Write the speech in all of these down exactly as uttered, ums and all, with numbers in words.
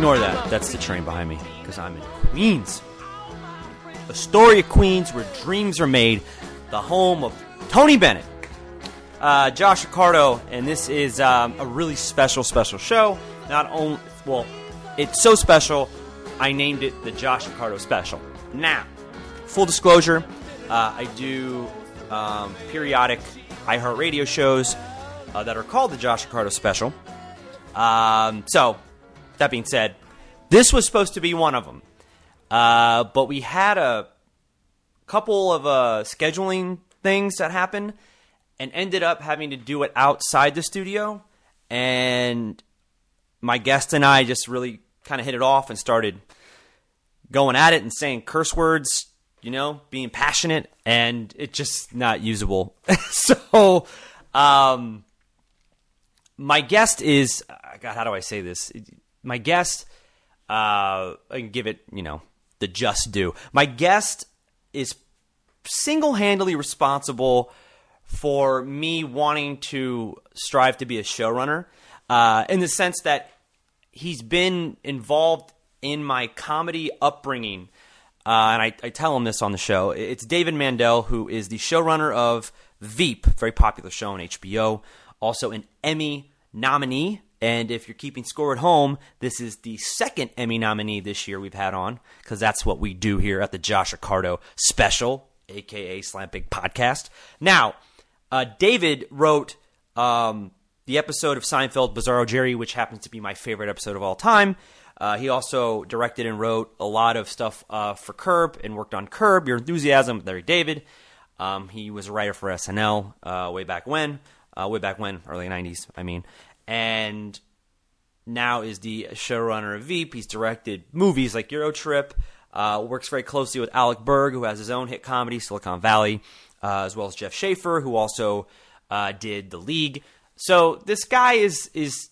Ignore that. That's the train behind me because I'm in Queens. Astoria, Queens, where dreams are made. The home of Tony Bennett. Uh, Josh Ricardo, and this is um, a really special, special show. Not only, well, it's so special, I named it the Josh Ricardo Special. Now, full disclosure, uh, I do um, periodic iHeartRadio shows uh, that are called the Josh Ricardo Special. Um, so, that being said, this was supposed to be one of them. Uh, but we had a couple of uh, scheduling things that happened and ended up having to do it outside the studio. And my guest and I just really kind of hit it off and started going at it and saying curse words, you know, being passionate, and it's just not usable. so, um, my guest is, God, how do I say this? My guest, uh, I can give it, you know, the just due. My guest is single-handedly responsible for me wanting to strive to be a showrunner, uh, in the sense that he's been involved in my comedy upbringing, uh, and I, I tell him this on the show. It's David Mandel, who is the showrunner of Veep, very popular show on H B O, also an Emmy nominee. And if you're keeping score at home, this is the second Emmy nominee this year we've had on, because that's what we do here at the Josh Ricardo Special, a k a. Slam Big Podcast. Now, uh, David wrote um, the episode of Seinfeld, Bizarro Jerry, which happens to be my favorite episode of all time. Uh, he also directed and wrote a lot of stuff uh, for Curb and worked on Curb Your Enthusiasm with Larry David. Um, he was a writer for S N L uh, way back when, uh, way back when, early nineties, I mean. And now is the showrunner of Veep. He's directed movies like Euro Trip, uh, works very closely with Alec Berg, who has his own hit comedy, Silicon Valley, uh, as well as Jeff Schaffer, who also uh, did The League. So this guy is is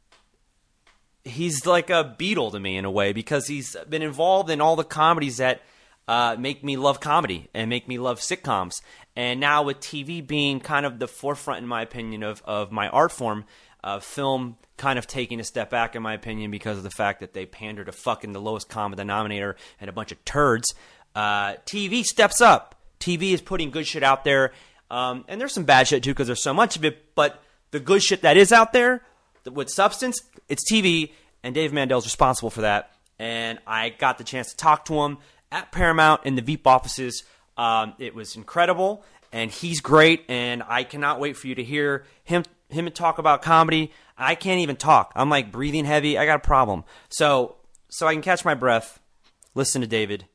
he's like a Beatle to me in a way, because he's been involved in all the comedies that uh, make me love comedy and make me love sitcoms. And now with T V being kind of the forefront, in my opinion, of, of my art form, uh, film kind of taking a step back, in my opinion, because of the fact that they pander to fucking the lowest common denominator and a bunch of turds. Uh, T V steps up. T V is putting good shit out there. Um, and there's some bad shit too, because there's so much of it. But the good shit that is out there with substance, it's T V, and Dave Mandel's responsible for that. And I got the chance to talk to him at Paramount in the Veep offices. Um, it was incredible, and he's great, and I cannot wait for you to hear him him talk about comedy. I can't even talk. I'm like breathing heavy. I got a problem. So, so I can catch my breath. Listen to David.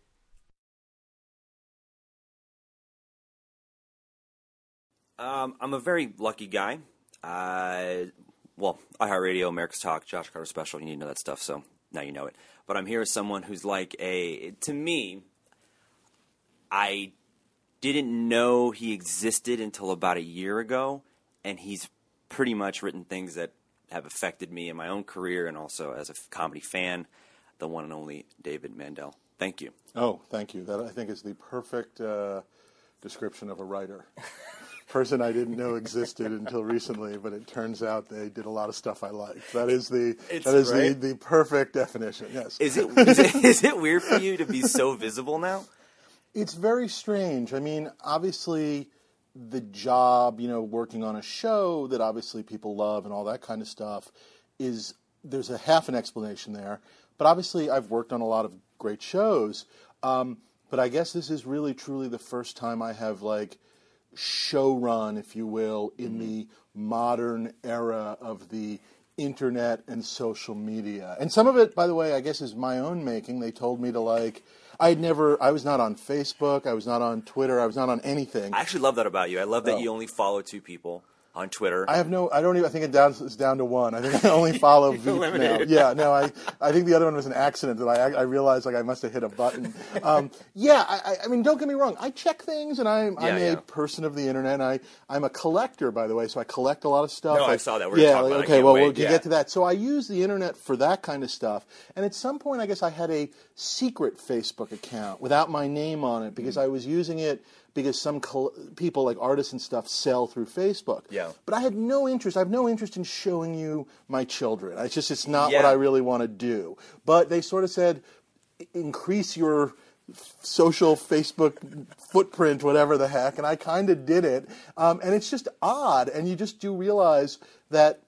Um, I'm a very lucky guy. Uh, well, iHeartRadio, America's Talk, Josh Ricardo Special, you need to know that stuff, so now you know it. But I'm here as someone who's like a, to me, I didn't know he existed until about a year ago, and he's pretty much written things that have affected me in my own career and also as a comedy fan, the one and only David Mandel. Thank you. Oh, thank you. That, I think, is the perfect uh, description of a writer. Person I didn't know existed until recently, but it turns out they did a lot of stuff I liked. That is the it's that is right. the, the perfect definition. Yes. Is it, is it is it weird for you to be so visible now? It's very strange. I mean, obviously, the job, you know, working on a show that obviously people love and all that kind of stuff, is there's a half an explanation there. But obviously, I've worked on a lot of great shows. Um, but I guess this is really truly the first time I have like show run, if you will, in mm-hmm. the modern era of the internet and social media. And some of it, by the way, I guess is my own making. They told me to like, I had never, I was not on Facebook, I was not on Twitter, I was not on anything. I actually love that about you. I love that oh. you only follow two people on Twitter. I have no, I don't even, I think it down, it's down to one. I think I only follow Veep now. Yeah, no, I, I think the other one was an accident that I, I realized like I must have hit a button. Um, yeah, I, I mean, don't get me wrong. I check things, and I'm, I'm yeah, a yeah. person of the internet. I, I'm a collector, by the way, so I collect a lot of stuff. No, I, I saw that. We're yeah, talking like, about okay, it. well, wait. we'll yeah. get to that. So I use the internet for that kind of stuff. And at some point, I guess I had a secret Facebook account without my name on it because mm. I was using it because some col- people, like artists and stuff, sell through Facebook. Yeah. But I had no interest. I have no interest in showing you my children. It's just, it's not Yeah. what I really want to do. But they sort of said, increase your social Facebook footprint, whatever the heck, and I kind of did it. Um, and it's just odd, and you just do realize that,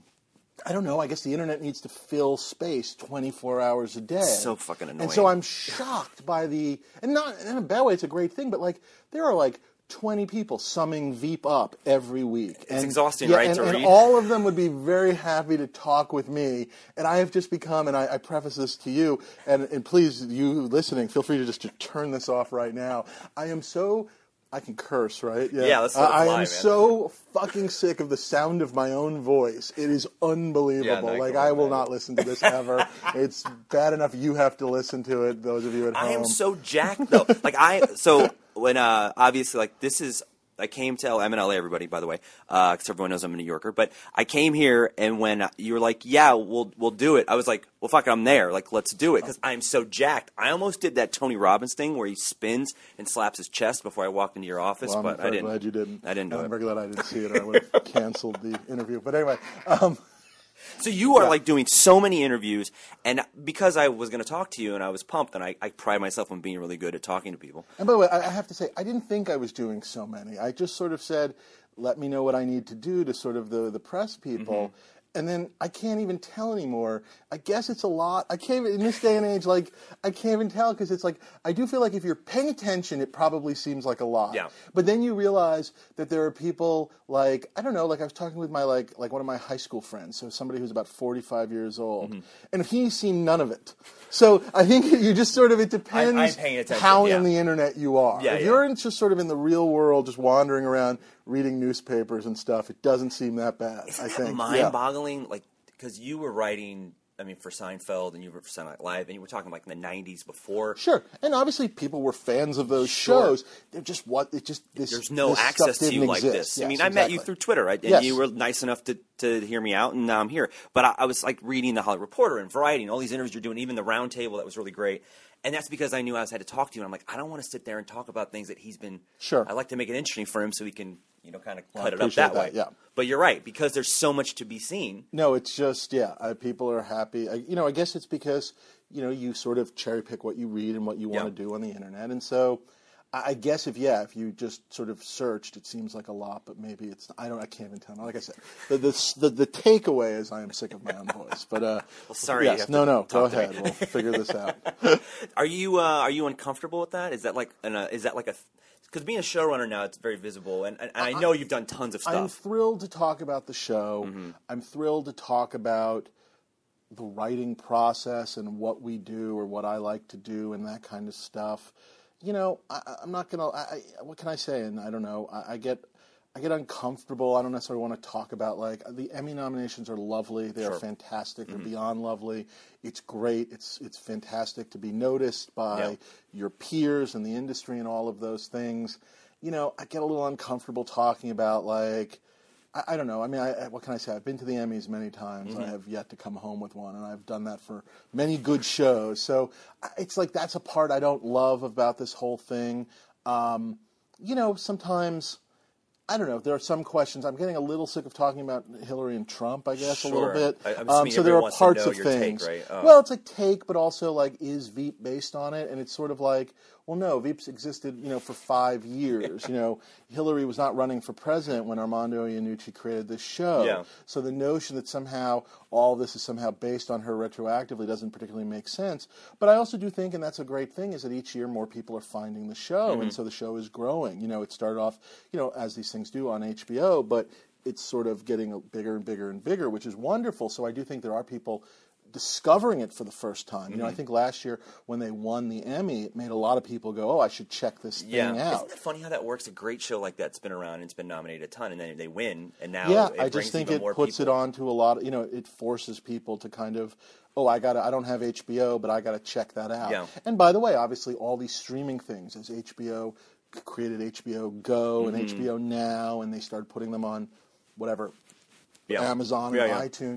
I don't know, I guess the internet needs to fill space twenty-four hours a day. So fucking annoying. And so I'm shocked by the, and not in a bad way, it's a great thing, but like, there are like twenty people summing Veep up every week. It's and, exhausting, yeah, right, and, to and read? all of them would be very happy to talk with me, and I have just become, and I, I preface this to you, and, and please, you listening, feel free to just to turn this off right now. I am so... I can curse, right? Yeah, let's let uh, it I fly, am man. so fucking sick of the sound of my own voice. It is unbelievable. Yeah, no, I like, can I will imagine. not listen to this ever. It's bad enough you have to listen to it, those of you at home. I am so jacked though. Like I so when uh obviously like this is I came to L- I'm in L A, everybody, by the way, because everyone knows I'm a New Yorker. But I came here, and when you were like, "Yeah, we'll we'll do it," I was like, "Well, fuck, I'm there. Like, let's do it," because I'm so jacked. I almost did that Tony Robbins thing where he spins and slaps his chest before I walked into your office, Well, I'm but I very didn't. glad you didn't. I didn't do I'm it. very glad I didn't see it, or I would have canceled the interview. But anyway, um, So you are Yeah. like doing so many interviews, and because I was going to talk to you, and I was pumped, and I, I pride myself on being really good at talking to people. and by the way, I I have to say, I didn't think I was doing so many. I just sort of said, let me know what I need to do to sort of the, the press people. Mm-hmm. And then I can't even tell anymore. I guess it's a lot. I can't even, in this day and age, like, I can't even tell because it's like, I do feel like if you're paying attention, it probably seems like a lot. Yeah. But then you realize that there are people like, I don't know, like I was talking with my, like, like one of my high school friends, so somebody who's about forty-five years old, Mm-hmm. and he's seen none of it. So I think you just sort of, it depends I'm paying attention, how yeah. in the internet you are. Yeah, if yeah. you're in just sort of in the real world, just wandering around reading newspapers and stuff, it doesn't seem that bad, I think. Yeah. Mind-boggling, like because you were writing, I mean, for Seinfeld, and you were for Saturday Night Live, and you were talking like in the nineties before. Sure, and obviously people were fans of those Sure. shows. They're just what it just this. There's no this access stuff to you didn't like exist. this. I Yes, mean, I met you exactly. through Twitter, right? And Yes. you were nice enough to, to hear me out, and now I'm here. But I, I was like reading the Hollywood Reporter and Variety and all these interviews you're doing, even the Round Table that was really great. And that's because I knew I was had to talk to you. And I'm like, I don't want to sit there and talk about things that he's been. Sure. I like to make it interesting for him so he can, you know, kind of Well, I cut it up appreciate that, way. that, yeah. But you're right, because there's so much to be seen. No, it's just yeah. I, people are happy. I, you know, I guess it's because you know you sort of cherry pick what you read and what you want Yeah. to do on the internet, and so I, I guess if yeah, if you just sort of searched, it seems like a lot, but maybe it's. I don't. I can't even tell. Like I said, the the the, the takeaway is I am sick of my own voice. But uh, Well, sorry, you yes, have to no, no, go talk to me. ahead. We'll figure this out. Are you uh, are you uncomfortable with that? Is that like an, uh, is that like a because being a showrunner now it's very visible, and, and I know you've done tons of I'm stuff. thrilled to talk about the show. Mm-hmm. I'm thrilled to talk about the writing process and what we do or what I like to do and that kind of stuff. You know, I, I'm not gonna. I, I, what can I say? And I don't know. I, I get, I get uncomfortable. I don't necessarily want to talk about like the Emmy nominations are lovely. They are Sure. fantastic. They're Mm-hmm. beyond lovely. It's great. It's it's fantastic to be noticed by Yeah. your peers in the industry and all of those things. You know, I get a little uncomfortable talking about like. I, I don't know. I mean, I, I- what can I say? I've been to the Emmys many times. Mm-hmm. I have yet to come home with one, and I've done that for many good shows. So I- it's like that's a part I don't love about this whole thing. Um, you know, sometimes I don't know. There are some questions. I'm getting a little sick of talking about Hillary and Trump, I guess, a little Sure. bit. I- I'm Um, assuming so there everyone are wants to parts know of your take, things. right? Oh. Well, it's like take, but also like is Veep based on it? And it's sort of like, well, no, Veep's existed, you know, for five years. You know, Hillary was not running for president when Armando Iannucci created this show. Yeah. So the notion that somehow all this is somehow based on her retroactively doesn't particularly make sense. But I also do think, and that's a great thing, is that each year more people are finding the show, Mm-hmm. and so the show is growing. You know, it started off, you know, as these things do on H B O, but it's sort of getting bigger and bigger and bigger, which is wonderful. So I do think there are people discovering it for the first time. You know, I Mm-hmm. think last year when they won the Emmy, it made a lot of people go, "Oh, I should check this thing Yeah, out." isn't it funny how that works? A great show like that's been around and it's been nominated a ton, and then they win, and now Yeah, it I brings just think even it more puts people. it on to a lot. Of, you know, it forces people to kind of, oh, I got, I don't have H B O, but I got to check that out. Yeah. And by the way, obviously, all these streaming things, as H B O created H B O Go and Mm-hmm. H B O Now, and they started putting them on whatever. Yeah. Amazon Yeah, and yeah. iTunes,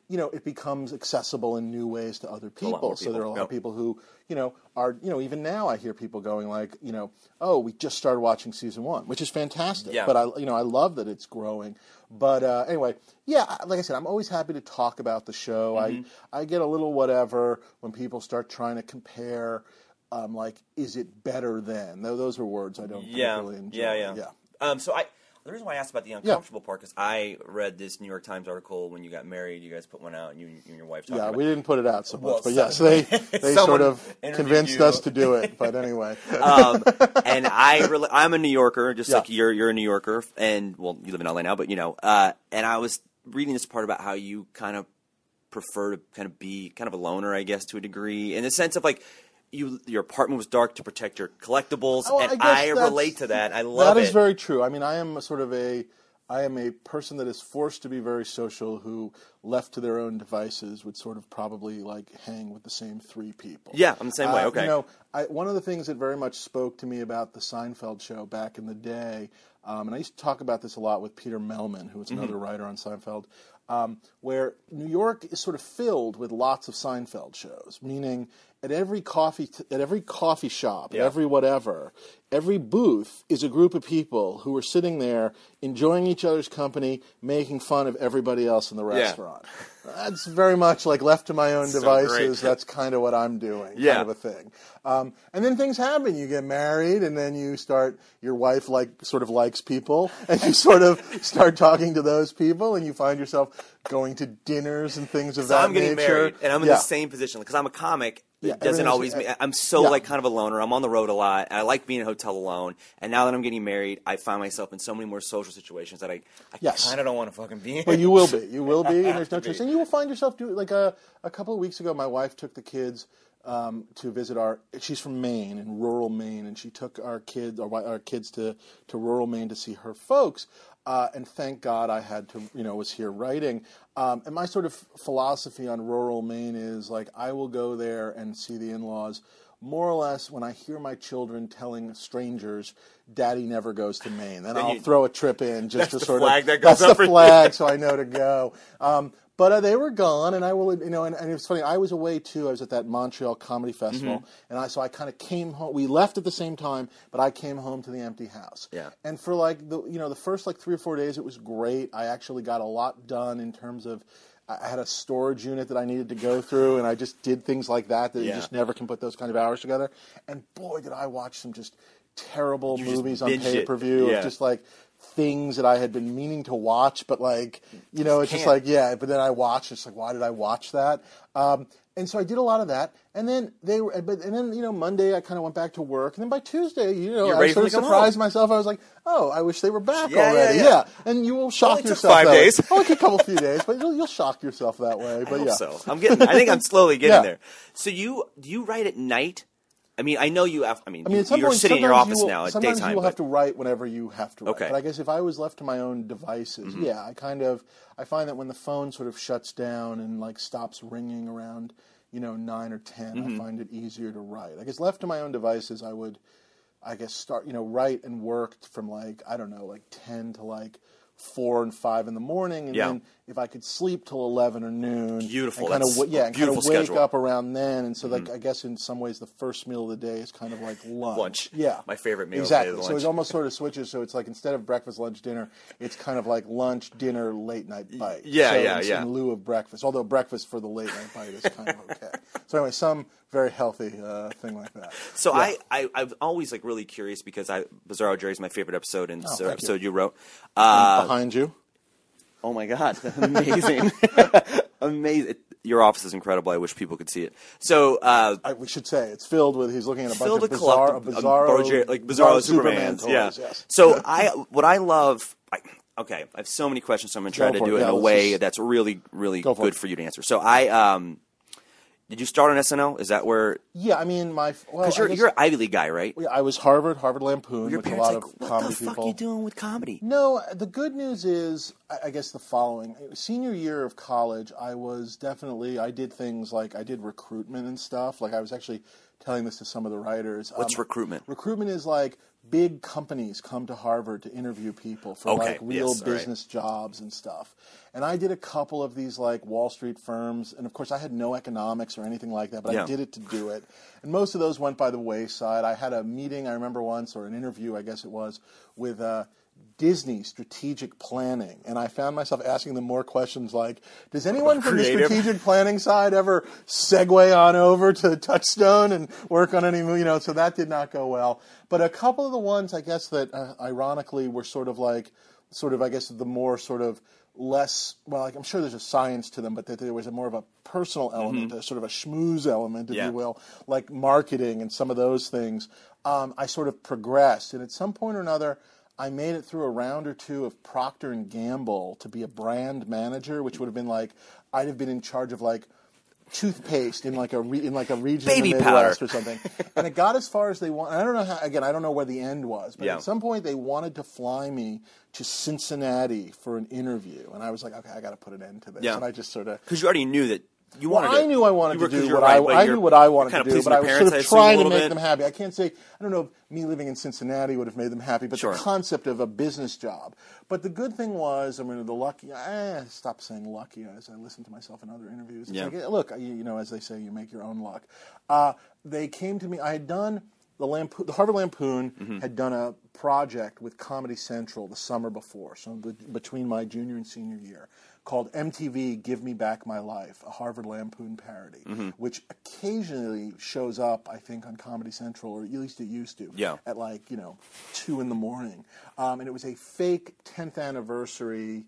you know, it becomes accessible in new ways to other people. more So there are a lot people. of people who, you know, are, you know, even now I hear people going like, you know, oh, we just started watching season one, which is fantastic. Yeah. But I, you know, I love that it's growing. But uh, anyway, yeah, I- like I said, I'm always happy to talk about the show. Mm-hmm. I I get a little whatever when people start trying to compare. Um, like, is it better than? Tho- Those are words I don't Yeah, particularly enjoy. yeah, yeah. yeah. Um, so I, the reason why I asked about the uncomfortable part because I read this New York Times article when you got married. You guys put one out, and you, you and your wife talked Yeah, about we didn't put it out so much, Well, but so- yes, they they someone sort of interviewed convinced you. us to do it. But anyway, um, and I really, I'm a New Yorker, just Yeah. like you're you're a New Yorker, and well, you live in L A now, but you know, uh, and I was reading this part about how you kind of prefer to kind of be kind of a loner, I guess, to a degree, in the sense of like. You, your apartment was dark to protect your collectibles, Oh, and I guess I, that's- relate to that. I love that it. is very true. I mean, I am a sort of a, I am a person that is forced to be very social, who, left to their own devices, would sort of probably like hang with the same three people. Yeah, I'm the same way. Uh, Okay. You know, I, one of the things that very much spoke to me about the Seinfeld show back in the day, um, and I used to talk about this a lot with Peter Melman, who was Mm-hmm. another writer on Seinfeld, um, where New York is sort of filled with lots of Seinfeld shows, meaning at every coffee t- at every coffee shop, Yeah. at every whatever, every booth is a group of people who are sitting there enjoying each other's company, making fun of everybody else in the restaurant. That's very much like left to my own So devices. great. That's kind of what I'm doing, Yeah. kind of a thing. Um, and then things happen. You get married, and then you start. Your wife like sort of likes people, and you sort of start talking to those people, and you find yourself going to dinners and things of So that I'm getting nature. married, and I'm in Yeah. the same position because I'm a comic. Yeah, It doesn't everything's- always. I'm so yeah. like kind of a loner. I'm on the road a lot, and I like being in a hotel alone. And now that I'm getting married, I find myself in so many more social situations that I, I Yes. kind of don't want to fucking be in. But you will be. You will be, and there's no to be. choice. And you will find yourself doing like a a couple of weeks ago. My wife took the kids um, to visit our. She's from Maine, in rural Maine, and she took our kids, our, wi- our kids to to rural Maine to see her folks. Uh, and thank God I had to, you know, was here writing. Um, and my sort of philosophy on rural Maine is like I will go there and see the in-laws. More or less, when I hear my children telling strangers, "Daddy never goes to Maine," then, Then I'll you- throw a trip in just That's to the sort flag of. that goes that's up for the you. flag, so I know to go. Um, but uh, they were gone, and I will, you know, and, and it was funny. I was away too. I was at that Montreal Comedy Festival, Mm-hmm. and I so I kind of came home. We left at the same time, but I came home to the empty house. Yeah. And for like the, you know, the first like three or four days, it was great. I actually got a lot done in terms of. I had a storage unit that I needed to go through, and I just did things like that that you Yeah. just never can put those kind of hours together. And boy, did I watch some just terrible You just movies on binged it. pay-per-view Yeah. of just like things that I had been meaning to watch, but like, you know, it's just can't. like, yeah, but then I watched, it's like, why did I watch that? Um, and so I did a lot of that. And then they were, but, and then, you know, Monday I kind of went back to work. And then by Tuesday, you know, You're I ready for sort of them to come surprised home. myself. I was like, oh, I wish they were back Yeah, yeah, already. yeah. And you will shock Only took yourself five that way. days. Only took a couple few days, but you'll, you'll shock yourself that way. I But hope yeah. so. I'm getting. I think I'm slowly getting Yeah. there. So you do you write at night? I mean, I know you have. I mean, I mean, at some you're point, sitting in your sometimes office you will, now at sometimes daytime. you will but have to write whenever you have to write. Okay. But I guess if I was left to my own devices, Mm-hmm. yeah, I kind of I find that when the phone sort of shuts down and like stops ringing around, you know, nine or ten, Mm-hmm. I find it easier to write. I guess left to my own devices, I would, I guess start you know write and work from like I don't know like ten to like four and five in the morning, and Yeah. then if I could sleep till eleven or noon, Beautiful. and kind That's of yeah, a and kind of beautiful wake schedule. up around then, and so like I guess in some ways the first meal of the day is kind of like lunch. Lunch. Yeah, My favorite meal of the day Exactly. is So it lunch. almost sort of switches. So it's like instead of breakfast, lunch, dinner, it's kind of like lunch, dinner, late night bite. yeah, so yeah, it's yeah. in lieu of breakfast. Although breakfast for the late night bite is kind of okay. So anyway, some very healthy uh, thing like that. So Yeah. I, I, I'm always like really curious because I Bizarro Jerry is my favorite episode and Oh, so thank episode you. you wrote. Uh, Behind you. oh my god, amazing, amazing! Your office is incredible. I wish people could see it. So uh, I, we should say it's filled with. He's looking at a bunch filled of with bizarre, collectible, um, bizarro, Borgia- like Bizarro Superman Supermans. toys. Yeah. Yes. So I, what I love. I, okay, I have so many questions, so I'm gonna try Go to for do it. it Yeah, in a let's way just- that's really, really Go for good it. for you to answer. So I, um, did you start on S N L? Is that where? Yeah, I mean my. Well, Because you're I guess- you're an Ivy League guy, right? I was Harvard, Harvard Lampoon, Your which a parents lot like, of what comedy the fuck people. are you doing with comedy? No, the good news is, I I guess the following. Senior year of college, I was definitely, I did things like, I did recruitment and stuff. Like, I was actually telling this to some of the writers. What's um, recruitment? Recruitment is like big companies come to Harvard to interview people for Okay, like real yes, all right. business jobs and stuff. And I did a couple of these like Wall Street firms, and of course I had no economics or anything like that, but Yeah. I did it to do it. And most of those went by the wayside. I had a meeting, I remember once, or an interview, I guess it was, with uh, Disney strategic planning, and I found myself asking them more questions like, does anyone from the Creative. strategic planning side ever segue on over to Touchstone and work on any, you know, so that did not go well. But a couple of the ones, I guess, that uh, ironically were sort of like, sort of, I guess, the more sort of less, well, like, I'm sure there's a science to them, but that there was a more of a personal element, Mm-hmm. a sort of a schmooze element, if Yeah. you will, like marketing and some of those things. Um, I sort of progressed, and at some point or another, I made it through a round or two of Procter and Gamble to be a brand manager, which would have been like, I'd have been in charge of like toothpaste in like a re, in like a region Baby in the Midwest powder. or something. And it got as far as they want. I don't know how. Again, I don't know where the end was, but Yeah. at some point they wanted to fly me to Cincinnati for an interview, and I was like, okay, I got to put an end to this. Yeah. And I just sort of. Because you already knew that you Well, wanted to. I knew I wanted you to were- 'cause do you're what right, I. but I you're- knew what I wanted you're to kinda do, pleasing but I your was parents, sort I of assume, a trying to little make bit. them happy. I can't say I don't know if me living in Cincinnati would have made them happy, but Sure. the concept of a business job. But the good thing was, I mean, the lucky. Eh, stop saying lucky as I listen to myself in other interviews. It's Yeah. like, eh, look, you, you know, as they say, you make your own luck. Uh, they came to me. I had done. The, Lampo- the Harvard Lampoon Mm-hmm. had done a project with Comedy Central the summer before, so be- between my junior and senior year, called M T V Give Me Back My Life, a Harvard Lampoon parody, Mm-hmm. which occasionally shows up, I think, on Comedy Central, or at least it used to, Yeah. at like, you know, two in the morning. Um, and it was a fake tenth anniversary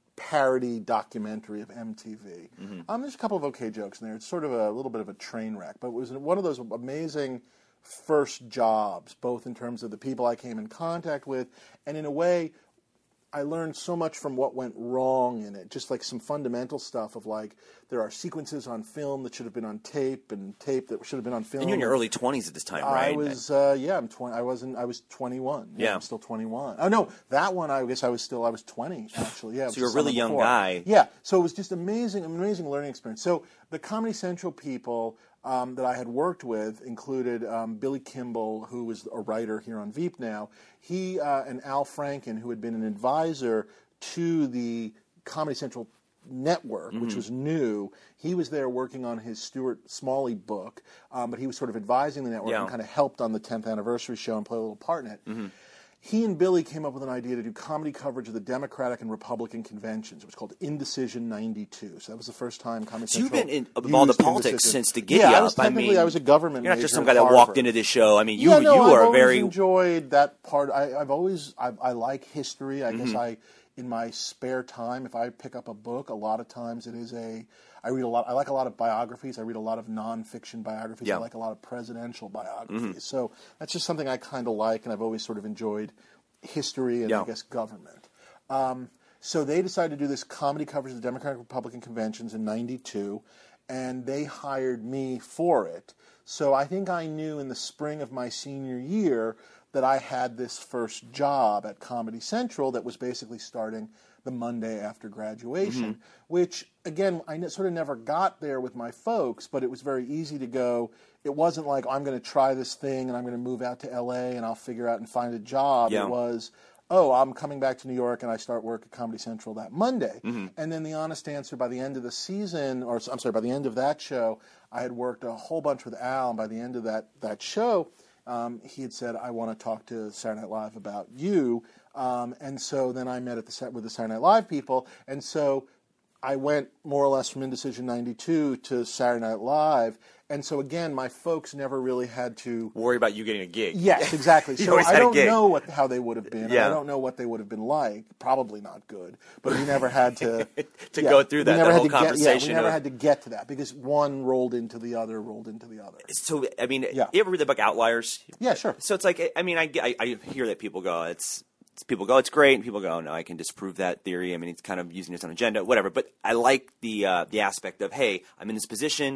parody documentary of M T V. Mm-hmm. Um, there's a couple of okay jokes in there. It's sort of a little bit of a train wreck, but it was one of those amazing first jobs, both in terms of the people I came in contact with, and in a way, I learned so much from what went wrong in it. Just like some fundamental stuff of like, there are sequences on film that should have been on tape, and tape that should have been on film. And you're in your early twenties at this time, right? I was, uh, yeah, I'm twenty. I wasn't. I was twenty-one. Yeah, Yeah. I'm still twenty-one. Oh no, that one. I guess I was still. I was twenty actually. Yeah. it was So you're a the really summer young before. guy. Yeah. So it was just amazing, an amazing learning experience. So the Comedy Central people um, that I had worked with included um, Billy Kimball, who was a writer here on Veep now. He uh, and Al Franken, who had been an advisor to the Comedy Central network, which Mm-hmm. was new. He was there working on his Stuart Smalley book, um, but he was sort of advising the network Yeah. and kind of helped on the tenth anniversary show and played a little part in it. Mm-hmm. He and Billy came up with an idea to do comedy coverage of the Democratic and Republican conventions. It was called Indecision ninety-two. So that was the first time Comedy So you've Central been in- involved used in politics Indecision. since the giddy Yeah, I up. was I technically, mean, I was a government You're not major just some at guy that walked Harvard. into this show. I mean, you yeah, no, you I've are always very. enjoyed that part. I, I've always I, I like history. I Mm-hmm. guess I, in my spare time, if I pick up a book, a lot of times it is a. I read a lot. I like a lot of biographies. I read a lot of nonfiction biographies. Yeah. I like a lot of presidential biographies. Mm-hmm. So that's just something I kind of like, and I've always sort of enjoyed history and Yeah. I guess government. Um, so they decided to do this comedy coverage of the Democratic Republican conventions in ninety-two, and they hired me for it. So I think I knew in the spring of my senior year that I had this first job at Comedy Central that was basically starting the Monday after graduation, Mm-hmm. which, again, I ne- sort of never got there with my folks, but it was very easy to go. It wasn't like, I'm going to try this thing and I'm going to move out to L A and I'll figure out and find a job. Yeah. It was, oh, I'm coming back to New York and I start work at Comedy Central that Monday. Mm-hmm. And then the honest answer, by the end of the season, or I'm sorry, by the end of that show, I had worked a whole bunch with Al, and by the end of that, that show, um, he had said, I want to talk to Saturday Night Live about you. Um, and so then I met at the set with the Saturday Night Live people, and so I went more or less from Indecision ninety-two to Saturday Night Live. And so again, my folks never really had to Worry about you getting a gig. Yes, exactly. You So always I had a don't gig. know what how they would have been. Yeah. I don't know what they would have been like. Probably not good. But we never had to To yeah, go through we that, never that had whole to get- conversation Yeah, we never of- had to get to that because one rolled into the other, rolled into the other. So I mean, Yeah. you ever read the book Outliers? Yeah, sure. So it's like, I mean, I, I, I hear that people go, it's, it's people go, it's great, and people go, no, I can disprove that theory. I mean, it's kind of using its own agenda, whatever. But I like the uh, the aspect of, hey, I'm in this position.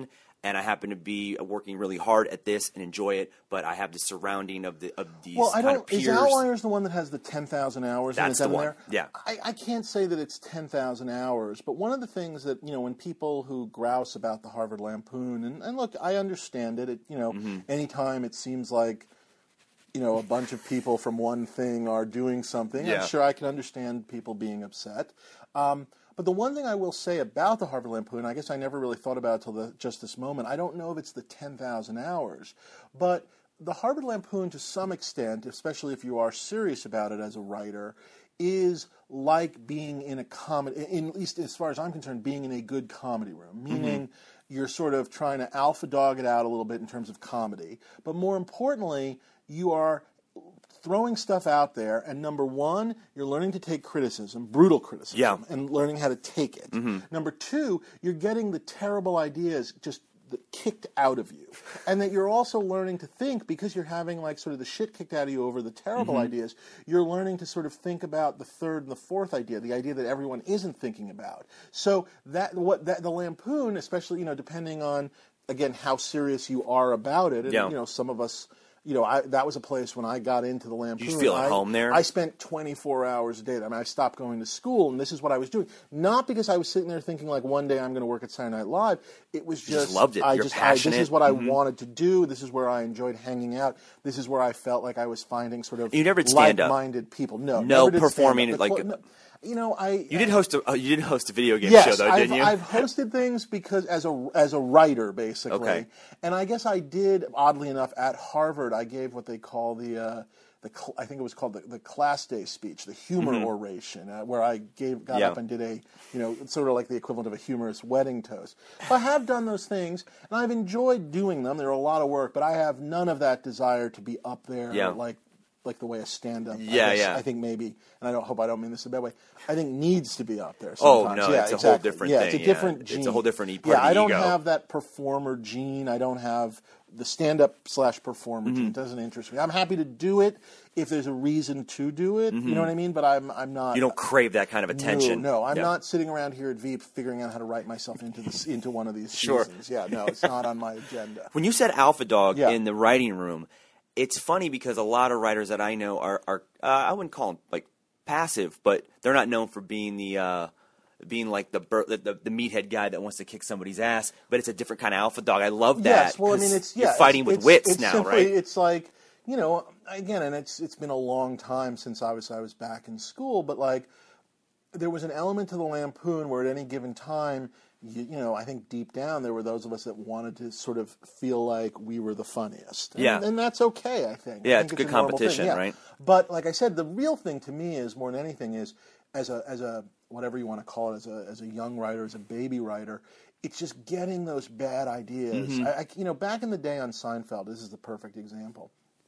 and I happen to be working really hard at this and enjoy it, but I have the surrounding of the of these Well, I kind don't. of peers. Is Outliers the one that has the ten thousand hours? and That's is the that in one. there? Yeah. I, I can't say that it's ten thousand hours, but one of the things that you know when people who grouse about the Harvard Lampoon, and, and look, I understand it. It you know, Mm-hmm. anytime it seems like you know a bunch of people from one thing are doing something, Yeah. I'm sure I can understand people being upset. Um, But the one thing I will say about the Harvard Lampoon, I guess I never really thought about it till the, just this moment. I don't know if it's the ten thousand hours, but the Harvard Lampoon, to some extent, especially if you are serious about it as a writer, is like being in a comedy, in, at least as far as I'm concerned, being in a good comedy room, meaning you're sort of trying to alpha dog it out a little bit in terms of comedy. But more importantly, you are throwing stuff out there, and number one, you're learning to take criticism, brutal criticism, Yeah. and learning how to take it. Number two, you're getting the terrible ideas just kicked out of you, and that you're also learning to think, because you're having like sort of the shit kicked out of you over the terrible ideas, you're learning to sort of think about the third and the fourth idea, the idea that everyone isn't thinking about. So that what that the Lampoon, especially, you know, depending on, again, how serious you are about it, and Yeah. you know, some of us, you know, I, that was a place when I got into the Lampoon. You feel at I, home there? I spent twenty-four hours a day. I mean, I stopped going to school, and this is what I was doing. Not because I was sitting there thinking, like, one day I'm going to work at Saturday Night Live. It was just, You just loved it. I You're just, I, passionate. this is what I Mhm. wanted to do. This is where I enjoyed hanging out. This is where I felt like I was finding sort of You never did stand-up? like-minded people. No, No never did performing stand-up. it The like- cl- no, you know, I You did host a uh, you did host a video game yes, show though, I've, didn't you? I've hosted things because as a as a writer, basically, Okay. and I guess I did, oddly enough, at Harvard. I gave what they call the uh, the cl- I think it was called the, the class day speech, the humor oration, uh, where I gave got Mm-hmm. Yeah. up and did a you know sort of like the equivalent of a humorous wedding toast. So I have done those things, and I've enjoyed doing them. They're a lot of work, but I have none of that desire to be up there Yeah. like. Like the way a stand-up, Yeah, I guess, yeah. I think maybe, and I don't hope I don't mean this in a bad way. I think needs to be up there. Oh, Sometimes. no, yeah, it's a whole exactly. different yeah, thing, It's a yeah. different It's gene. a whole different e- part Yeah, of the I don't ego. have that performer gene. I don't have the stand-up slash performer Mm-hmm. gene. It doesn't interest me. I'm happy to do it if there's a reason to do it. You know what I mean? But I'm I'm not. Mm-hmm. You don't crave that kind of attention. No, no, I'm Yeah. not sitting around here at Veep figuring out how to write myself into this into one of these Sure. seasons. Yeah, no, it's not on my agenda. When you said alpha dog Yeah. in the writing room, it's funny because a lot of writers that I know are, are uh, I wouldn't call them like passive, but they're not known for being the uh, being like the, bur- the the the meathead guy that wants to kick somebody's ass. But it's a different kind of alpha dog. I love that. Yes, well, I 'cause mean, it's yeah, you're fighting it's, with it's, wits it's now, simply, right? It's like you know, again, and it's it's been a long time since I was I was back in school, but like there was an element to the Lampoon where at any given time, you, you know, I think deep down there were those of us that wanted to sort of feel like we were the funniest. And, Yeah. and that's okay, I think. Yeah, I it's think good a normal thing, competition, yeah. right? But like I said, the real thing to me is more than anything is as a as a whatever you want to call it, as a as a young writer, as a baby writer, it's just getting those bad ideas. Mm-hmm. I, I, you know, back in the day on Seinfeld, this is the perfect example.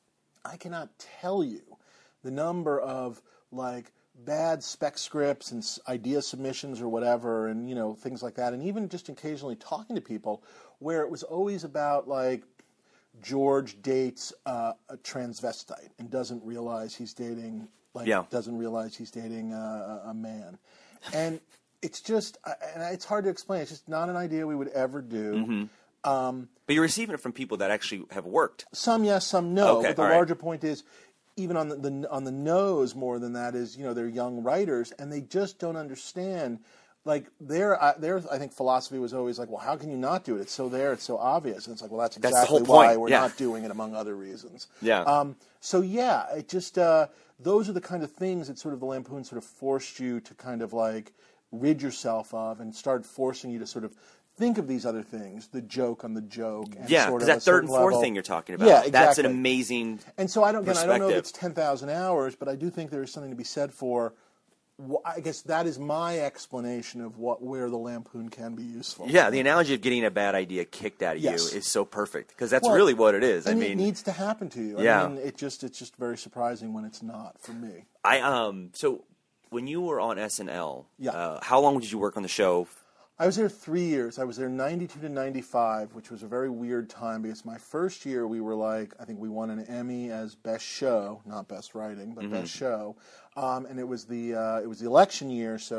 I cannot tell you the number of like bad spec scripts and s- idea submissions or whatever, and you know things like that, and even just occasionally talking to people where it was always about like George dates uh, a transvestite and doesn't realize he's dating like Yeah. doesn't realize he's dating a, a man, and it's just I- and it's hard to explain. It's just not an idea we would ever do. Mm-hmm. Um, But you're receiving it from people that actually have worked. Some yes, some no. Okay, but the all right. larger point is, even on the, the on the nose more than that is, you know, they're young writers and they just don't understand. Like their uh, their I think philosophy was always like, well, how can you not do it? It's so there, it's so obvious. And it's like, well, that's That's the exactly whole why point, we're yeah. not doing it, among other reasons. Yeah. Um, so yeah, it just uh, those are the kind of things that sort of the Lampoon sort of forced you to kind of like rid yourself of and started forcing you to sort of think of these other things, the joke on the joke. And Yeah, sort because of that a third certain and fourth level. thing you're talking about. Yeah, That's an exactly. amazing. And so I don't, again, I don't know if perspective. it's ten thousand hours, but I do think there is something to be said for. wh- I guess that is my explanation of what where the Lampoon can be useful. Yeah, the analogy of getting a bad idea kicked out of Yes. you is so perfect because that's Well, really what it is. I and mean, it needs to happen to you. Yeah. I mean, it just it's just very surprising when it's not for me. I um. So when you were on S N L, Yeah. uh, how long did you work on the show? I was there three years. I was there ninety-two to ninety-five, which was a very weird time because my first year we were like, I think we won an Emmy as best show, not best writing, but best show. Um, and it was the uh, it was the election year, so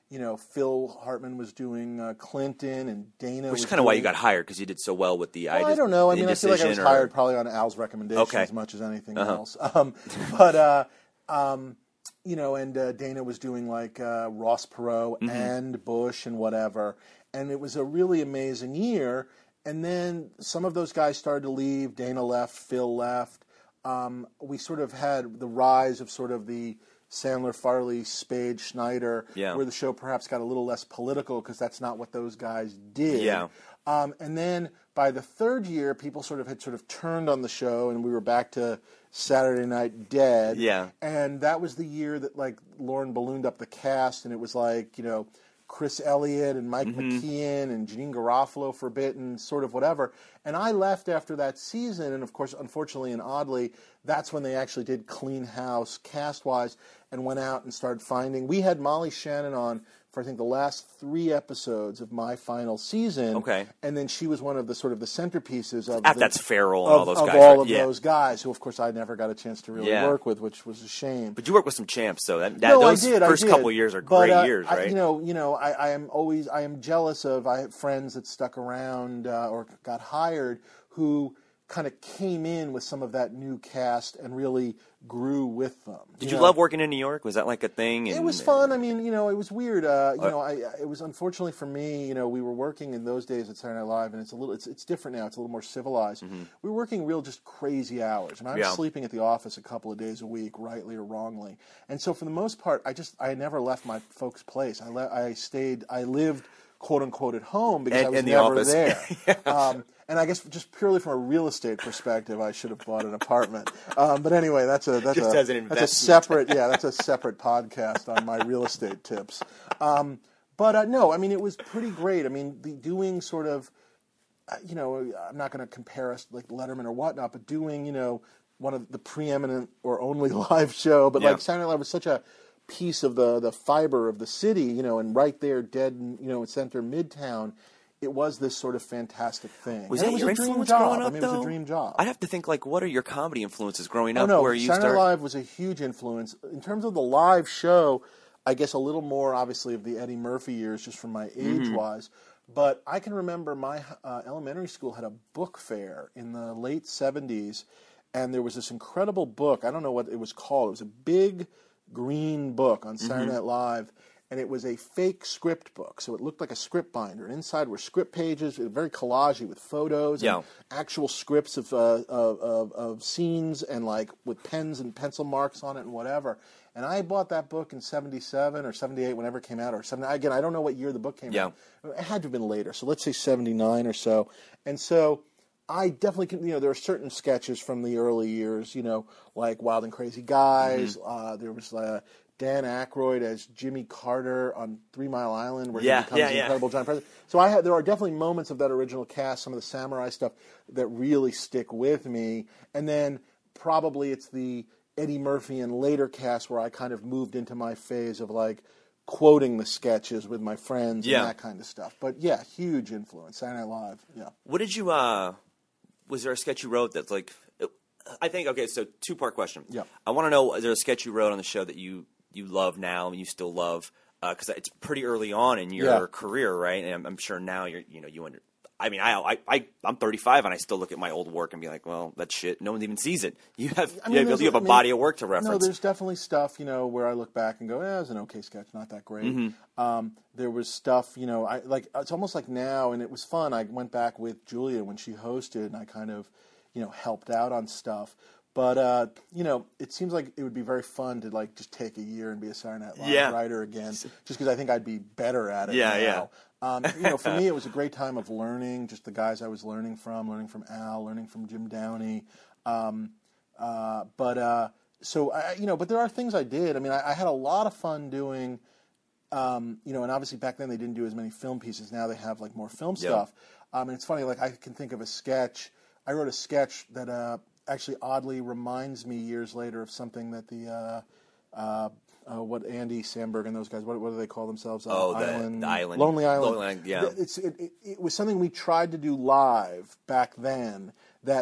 you know, Phil Hartman was doing uh, Clinton, and Dana. Which was is kind of why you doing- got hired, because you did so well with the. Well, I, I don't know. I mean, I feel like I was or... hired probably on Al's recommendation Okay. as much as anything Uh-huh. else. Um, but uh, um, you know, and uh, Dana was doing like uh, Ross Perot Mm-hmm. and Bush and whatever, and it was a really amazing year. And then some of those guys started to leave. Dana left. Phil left. Um, we sort of had the rise of sort of the Sandler, Farley, Spade, Schneider, Yeah. where the show perhaps got a little less political because that's not what those guys did. Yeah. Um, and then by the third year, people sort of had sort of turned on the show, and we were back to Saturday Night Dead. Yeah. And that was the year that like Lauren ballooned up the cast, and it was like, you know, Chris Elliott and Mike Mm-hmm. McKeon and Janine Garofalo for a bit and sort of whatever. And I left after that season, and of course, unfortunately and oddly, that's when they actually did clean house cast-wise and went out and started finding. We had Molly Shannon on for I think the last three episodes of my final season. Okay. And then she was one of the sort of the centerpieces of After the, that's Farrell and of, all those of guys. all right? of yeah. those guys, who of course I never got a chance to really Yeah. work with, which was a shame. But you work with some champs, so that, that no, those I did. first I did. couple years are But, great uh, years, I, right? you know, you know, I, I am always I am jealous of. I have friends that stuck around uh, or got hired who kind of came in with some of that new cast and really grew with them. Did you know? love working in New York? Was that like a thing? It And- was fun. I mean, you know, it was weird. Uh, you know, I, it was unfortunately for me. You know, we were working in those days at Saturday Night Live, and it's a little, it's it's different now. It's a little more civilized. We were working real, just crazy hours, and I was Yeah. sleeping at the office a couple of days a week, rightly or wrongly. And so, for the most part, I just, I never left my folks' place. I le- I stayed, I lived, quote unquote, at home because And- I was in the never office. there. um, and I guess just purely from a real estate perspective, I should have bought an apartment. Um, but anyway, that's a that's Just a as an that's a investment. separate yeah that's a separate podcast on my real estate tips. Um, but uh, no, I mean it was pretty great. I mean the doing sort of, uh, you know, I'm not going to compare us like Letterman or whatnot, but doing you know one of the preeminent or only live show, but Yeah. like Saturday Night Live was such a piece of the the fiber of the city, you know, and right there, dead, in, you know, in center Midtown. It was this sort of fantastic thing. Was And that it was your a dream influence job. growing up, I mean, it though? was a dream job. I'd have to think, like, what are your comedy influences growing Oh up no, where you Saturday start? Night Live was a huge influence in terms of the live show. I guess a little more obviously of the Eddie Murphy years, just from my Mm-hmm. age wise. But I can remember my uh, elementary school had a book fair in the late seventies, and there was this incredible book. I don't know what it was called. It was a big green book on Saturday Mm-hmm. Night Live. And it was a fake script book, so it looked like a script binder. And inside were script pages, very collagey with photos Yeah. and actual scripts of, uh, of, of of scenes, and like with pens and pencil marks on it and whatever. And I bought that book in seventy-seven or seventy-eight, whenever it came out, or seventy. Again, I don't know what year the book came Yeah. out. It had to have been later, so let's say seventy-nine or so. And so I definitely can, you know, there are certain sketches from the early years, you know, like Wild and Crazy Guys. Mm-hmm. Uh, there was uh, Dan Aykroyd as Jimmy Carter on Three Mile Island, where Yeah, he becomes yeah, the yeah. incredible John President. So I had, there are definitely moments of that original cast, some of the samurai stuff, that really stick with me. And then probably it's the Eddie Murphy and later cast where I kind of moved into my phase of like quoting the sketches with my friends Yeah. and that kind of stuff. But yeah, huge influence. Saturday Night Live, yeah. What did you, uh, was there a sketch you wrote that's like, I think, okay, so two-part question. Yeah. I want to know, is there a sketch you wrote on the show that you, you love now and you still love? Because it's pretty early on in your Yeah. career, right? And I'm, I'm sure now you're, you know, you under, I mean, I, I, I, I'm thirty-five and I still look at my old work and be like, well, that shit, no one even sees it. You have, I you mean, have, there's- you have a I mean, body of work to No, reference. there's definitely stuff, you know, where I look back and go, eh, it was an okay sketch, not that great. Mm-hmm. Um, there was stuff, you know, I like it's almost like now, and it was fun. I went back with Julia when she hosted, and I kind of, you know, helped out on stuff. But uh, you know, it seems like it would be very fun to like just take a year and be a Saturday Night Live Yeah. writer again, just because I think I'd be better at it. Yeah, now. yeah. Um, you know, for me, it was a great time of learning, just the guys I was learning from, learning from Al, learning from Jim Downey. Um, uh, but uh, so I, you know, but there are things I did. I mean, I, I had a lot of fun doing. Um, you know, and obviously back then they didn't do as many film pieces. Now they have like more film Yeah. stuff. Um, and it's funny, like I can think of a sketch. I wrote a sketch that uh, actually oddly reminds me years later of something that the uh, uh, uh, what Andy Samberg and those guys, what, what do they call themselves? Uh, Oh, the- Island, the Island. Lonely Island. Lonely Island, yeah. Th- It's, it, it, it was something we tried to do live back then that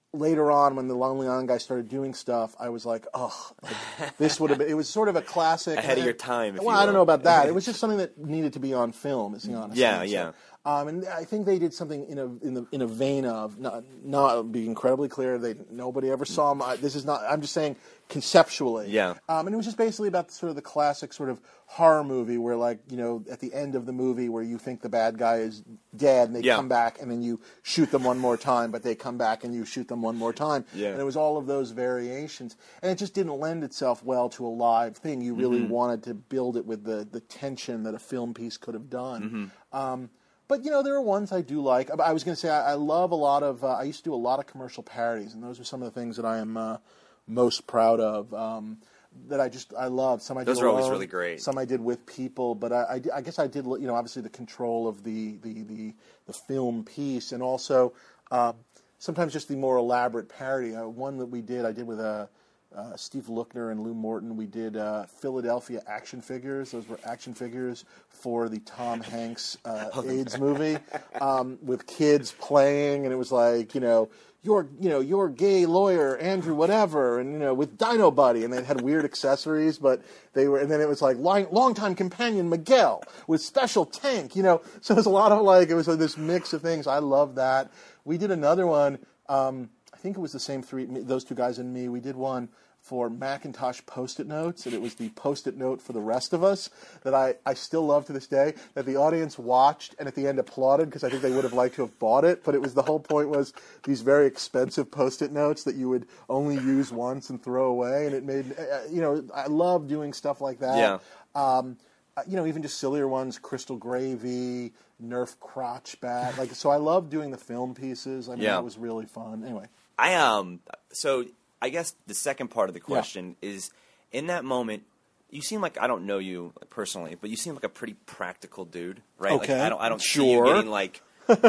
later on, when the Lonely Island guy started doing stuff, I was like, oh, like, this would have been, it was sort of a classic. Ahead of and, your time, if Well, you I don't will. know about that. It was just something that needed to be on film, is the honest Yeah, answer. yeah. Um, and I think they did something in a in the in a vein of not not be incredibly clear. They nobody ever saw my. This is not. I'm just saying conceptually. Yeah. Um, and it was just basically about sort of the classic sort of horror movie where, like, you know, at the end of the movie where you think the bad guy is dead and they Yeah. come back and then you shoot them one more time, but they come back and you shoot them one more time. Yeah. And it was all of those variations, and it just didn't lend itself well to a live thing. You really Mm-hmm. wanted to build it with the the tension that a film piece could have done. Mm-hmm. Um, But, you know, there are ones I do like. I was going to say I, I love a lot of, uh, I used to do a lot of commercial parodies, and those are some of the things that I am uh, most proud of, um, that I just, I love. Some I Those did are always alone, really great. Some I did with people, but I, I, I guess I did, you know, obviously the control of the, the, the, the film piece, and also uh, sometimes just the more elaborate parody. Uh, one that we did, I did with a, Uh, Steve Lookner and Lou Morton. We did uh, Philadelphia action figures. Those were action figures for the Tom Hanks uh, AIDS movie, um, with kids playing, and it was like, you know, your, you know, your gay lawyer Andrew whatever, and, you know, with Dino Buddy, and they had weird accessories, but they were, and then it was like long, longtime companion Miguel with special tank, you know. So it was a lot of like, it was like this mix of things. I love that. We did another one. Um, I think it was the same three, those two guys and me. We did one for Macintosh Post-it notes, and it was the Post-it note for the rest of us that I, I still love to this day, that the audience watched and at the end applauded because I think they would have liked to have bought it, but it was the whole point was these very expensive Post-it notes that you would only use once and throw away, and it made, uh, you know, I love doing stuff like that. Yeah. Um, uh, you know, even just sillier ones, Crystal Gravy, Nerf Crotch Bat. Like, so I love doing the film pieces. I mean, Yeah. that was really fun. Anyway. I um so I guess the second part of the question is, in that moment, you seem like, I don't know you personally, but you seem like a pretty practical dude, right? Okay, Like, I don't I don't see you sure. getting like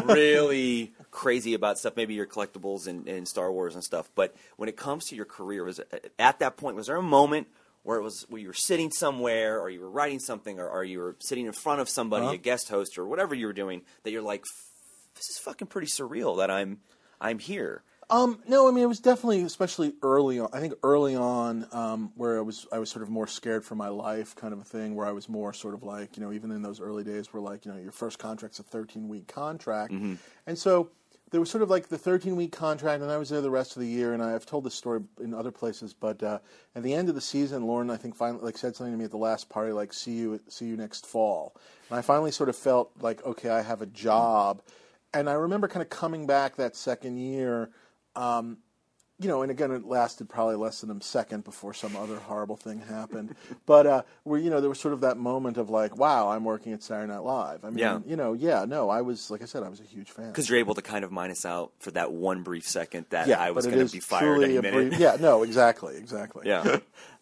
really crazy about stuff. Maybe your collectibles and, and Star Wars and stuff. But when it comes to your career, was it, at that point, was there a moment where it was where you were sitting somewhere, or you were writing something, or, or you were sitting in front of somebody, Uh-huh. a guest host, or whatever you were doing, that you're like, this is fucking pretty surreal that I'm I'm here. Um, no, I mean, it was definitely, especially early on, I think early on, um, where I was, I was sort of more scared for my life kind of a thing, where I was more sort of like, you know, even in those early days where, like, you know, your first contract's a thirteen-week contract. Mm-hmm. And so there was sort of like the thirteen-week contract, and I was there the rest of the year, and I've told this story in other places, but uh, at the end of the season, Lauren, I think, finally, like, said something to me at the last party, like, see you, see you next fall. And I finally sort of felt like, okay, I have a job. And I remember kind of coming back that second year, um, you know, and again, it lasted probably less than a second before some other horrible thing happened. But uh, where, you know, there was sort of that moment of like, wow, I'm working at Saturday Night Live. I mean, Yeah. you know, yeah, no, I was, like I said, I was a huge fan. Because you're able to kind of minus out for that one brief second that yeah, I was but it going is to be fired truly any a minute. brief- yeah, no, exactly, exactly. Yeah.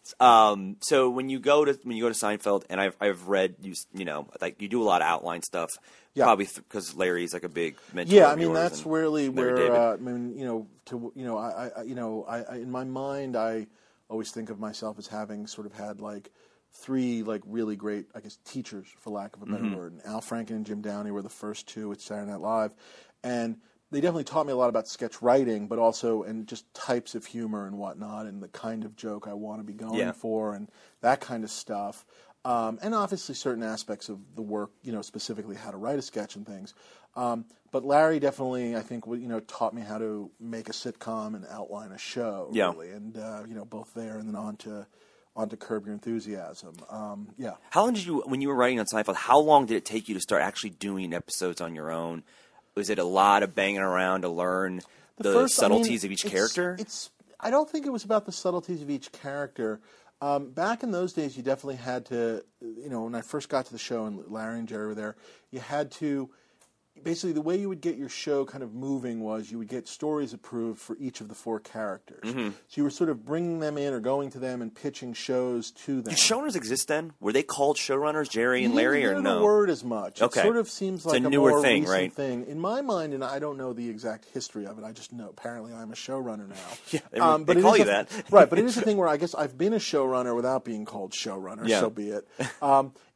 Um, so when you go to when you go to Seinfeld, and I've I've read you you know like you do a lot of outline stuff, Yeah. probably because Larry's like a big mentor. Yeah, of I mean yours that's and really Larry where David. uh, I mean, you know, to you know, I, I you know, I, I in my mind, I always think of myself as having sort of had like three like really great, I guess, teachers, for lack of a better Mm-hmm. word. And Al Franken and Jim Downey were the first two at Saturday Night Live, and they definitely taught me a lot about sketch writing, but also and just types of humor and whatnot, and the kind of joke I want to be going Yeah. for, and that kind of stuff. Um, and obviously certain aspects of the work, you know, specifically how to write a sketch and things. Um, but Larry definitely, I think, you know, taught me how to make a sitcom and outline a show, Yeah. really. And, uh, you know, both there and then on to, on to Curb Your Enthusiasm. Um, yeah. How long did you when you were writing on Seinfeld? How long did it take you to start actually doing episodes on your own? Was it a lot of banging around to learn the, first- I mean, subtleties of each it's- character? It's. I don't think it was about the subtleties of each character. Um, back in those days, you definitely had to, you know, when I first got to the show and Larry and Jerry were there, you had to, basically the way you would get your show kind of moving was you would get stories approved for each of the four characters. Mm-hmm. So you were sort of bringing them in or going to them and pitching shows to them. Did showrunners exist then? Were they called showrunners, Jerry and Larry, You or didn't hear no? the word as much. Okay. It sort of seems It's like a a, newer more thing, recent right? thing. In my mind, and I don't know the exact history of it, I just know apparently I'm a showrunner now. Yeah, they- um, but they it call is you a- that. right, but it is a thing where I guess I've been a showrunner without being called showrunner, Yeah. so be it. Um,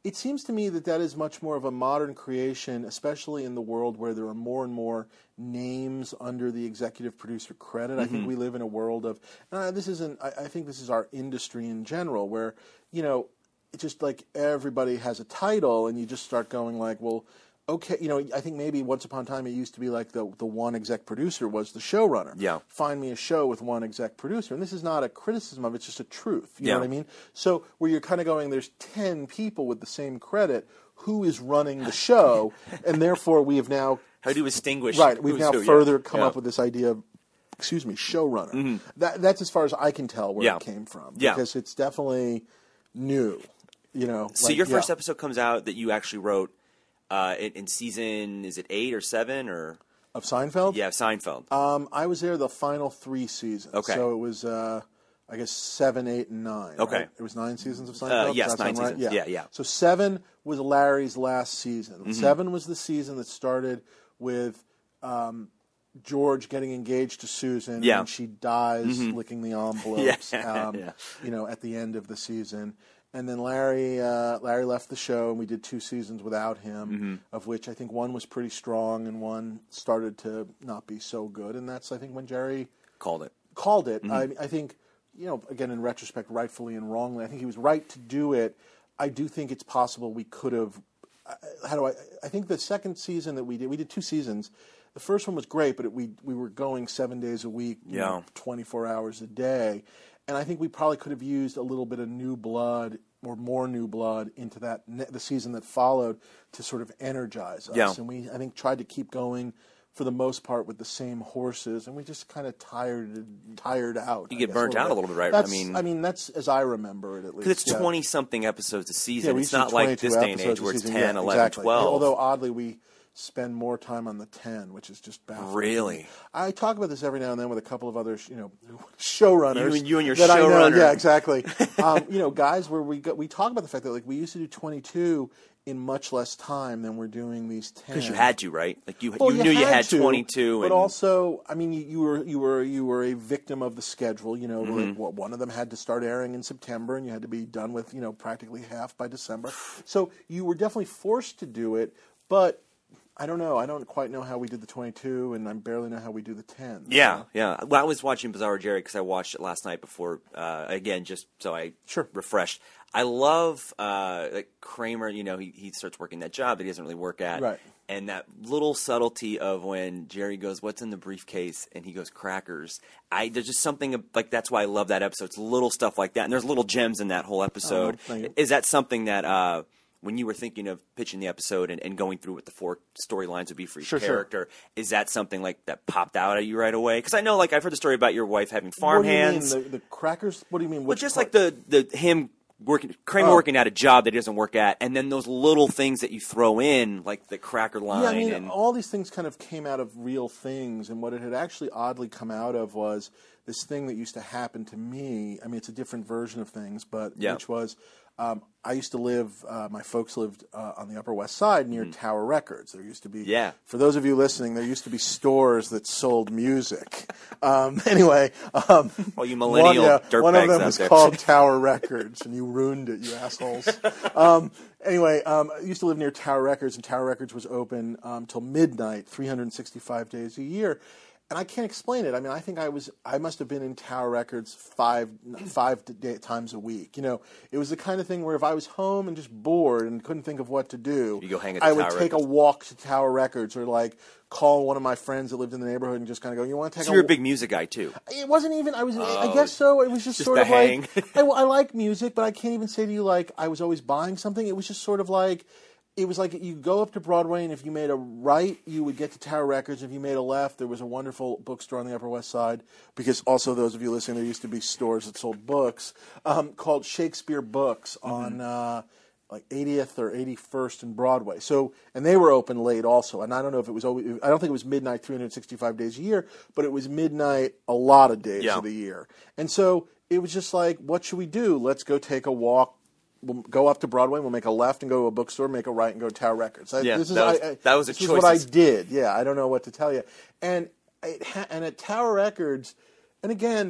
it seems to me that that is much more of a modern creation, especially in the world where there are more and more names under the executive producer credit. Mm-hmm. I think we live in a world of, uh, this isn't, I, I think this is our industry in general, where, you know, it's just like everybody has a title and you just start going like, well, okay, you know, I think maybe once upon a time it used to be like the the one exec producer was the showrunner. Yeah. Find me a show with one exec producer. And this is not a criticism of it, it's just a truth. You yeah. know what I mean? So where you're kind of going, there's ten people with the same credit, who is running the show? And therefore we have now... How do you distinguish? Right, we've now who, further yeah. come yeah. up with this idea of, excuse me, showrunner. Mm-hmm. That, that's as far as I can tell where yeah. it came from. Yeah. Because it's definitely new, you know. So like, your first yeah. episode comes out that you actually wrote uh, in, in season, is it eight or seven? or Of Seinfeld? Yeah, Seinfeld. Um, I was there the final three seasons. Okay. So it was, uh, I guess, seven, eight, and nine. Okay. Right? It was nine seasons of Seinfeld? Uh, yes, Does that nine sound right? seasons. Yeah, yeah. So seven was Larry's last season. Mm-hmm. Seven was the season that started with um, George getting engaged to Susan, Yeah. and she dies Mm-hmm. licking the envelopes. Yeah. um, yeah. You know, at the end of the season. And then Larry uh, Larry left the show, and we did two seasons without him, Mm-hmm. of which I think one was pretty strong and one started to not be so good. And that's, I think, when Jerry Called it. called it. Mm-hmm. I, I think, you know, again, in retrospect, rightfully and wrongly, I think he was right to do it. I do think it's possible we could have, how do I, I think the second season that we did, we did two seasons. The first one was great, but it, we we were going seven days a week, you Yeah. know, twenty-four hours a day. And I think we probably could have used a little bit of new blood or more new blood into that the season that followed to sort of energize us. Yeah. And we, I think, tried to keep going for the most part with the same horses, and we just kind of tired tired out. You I get guess, burnt a out a little bit, right? I That's, mean- I mean, that's as I remember it, at least. Because it's yeah. twenty-something episodes a season. Yeah, we it's used to do not like this twenty-two day and episodes age a where it's season. ten, Yeah, eleven, exactly. twelve. Although, oddly, we spend more time on the ten, which is just baffling. Really? I talk about this every now and then with a couple of other, you know, showrunners. You and- you and your that I know. showrunner. Yeah, exactly. um, you know, guys, where we go, we talk about the fact that like we used to do twenty-two in much less time than we're doing these ten. Because you had to, right? Like you, Well, you knew you had to, twenty-two. but and, also, I mean, you, you were you were you were a victim of the schedule. You know, Mm-hmm. like, well, one of them had to start airing in September, and you had to be done with you know practically half by December. So you were definitely forced to do it, but I don't know. I don't quite know how we did the twenty-two, and I barely know how we do the ten. Yeah, So- yeah. Well, I was watching Bizarro Jerry because I watched it last night before, uh, again, just so I Sure. refreshed. I love uh, like Kramer. You know, he he starts working that job that he doesn't really work at, Right. And that little subtlety of when Jerry goes, "What's in the briefcase?" and he goes, "Crackers." I there's just something like that's why I love that episode. It's little stuff like that, and there's little gems in that whole episode. thank you. Is that something that? Uh, When you were thinking of pitching the episode and, and going through what the four storylines would be for each Sure, sure. character, is that something like that popped out at you right away? Because I know, like, I've heard the story about your wife having What farm do you hands. mean the, the crackers? What do you mean? Well, Which just part? like the, the him working, Kramer Oh. working at a job that he doesn't work at, and then those little things that you throw in, like the cracker line. Yeah, I mean, and, all these things kind of came out of real things, and what it had actually oddly come out of was this thing that used to happen to me. I mean, it's a different version of things, but Yeah. which was um, I used to live. Uh, my folks lived uh, on the Upper West Side near Tower Records. There used to be, Mm-hmm. Yeah. For those of you listening, there used to be stores that sold music. Um, anyway, um, All you millennial one, yeah, dirtbags one of them out was there. called Tower Records, and you ruined it, you assholes. Um, anyway, um, I used to live near Tower Records, and Tower Records was open um, till midnight, three hundred sixty-five days a year. And I can't explain it. I mean, I think I was, I must have been in Tower Records five, five day, times a week. You know, it was the kind of thing where if I was home and just bored and couldn't think of what to do, You go hang at the I would Tower take Records. a walk to Tower Records or like call one of my friends that lived in the neighborhood and just kind of go, you want to take so a you're a wa-" big music guy, too. It wasn't even. I was. I Oh, guess so. It was just, just sort the of hang. like. I, I like music, but I can't even say to you like I was always buying something. It was just sort of like. It was like you go up to Broadway, and if you made a right, you would get to Tower Records. If you made a left, there was a wonderful bookstore on the Upper West Side. Because also, those of you listening, there used to be stores that sold books um, called Shakespeare Books on uh, like eightieth or eighty-first and Broadway. So, and they were open late also. And I don't know if it was always. I don't think it was midnight three hundred sixty-five days a year, but it was midnight a lot of days Yeah. of the year. And so it was just like, what should we do? Let's go take a walk. We'll go up to Broadway. We'll make a left and go to a bookstore. Make a right and go to Tower Records. I, Yeah, this is, that was- I, I, that was a this is choice. what I did. Yeah, I don't know what to tell you. And it ha- and at Tower Records, and again,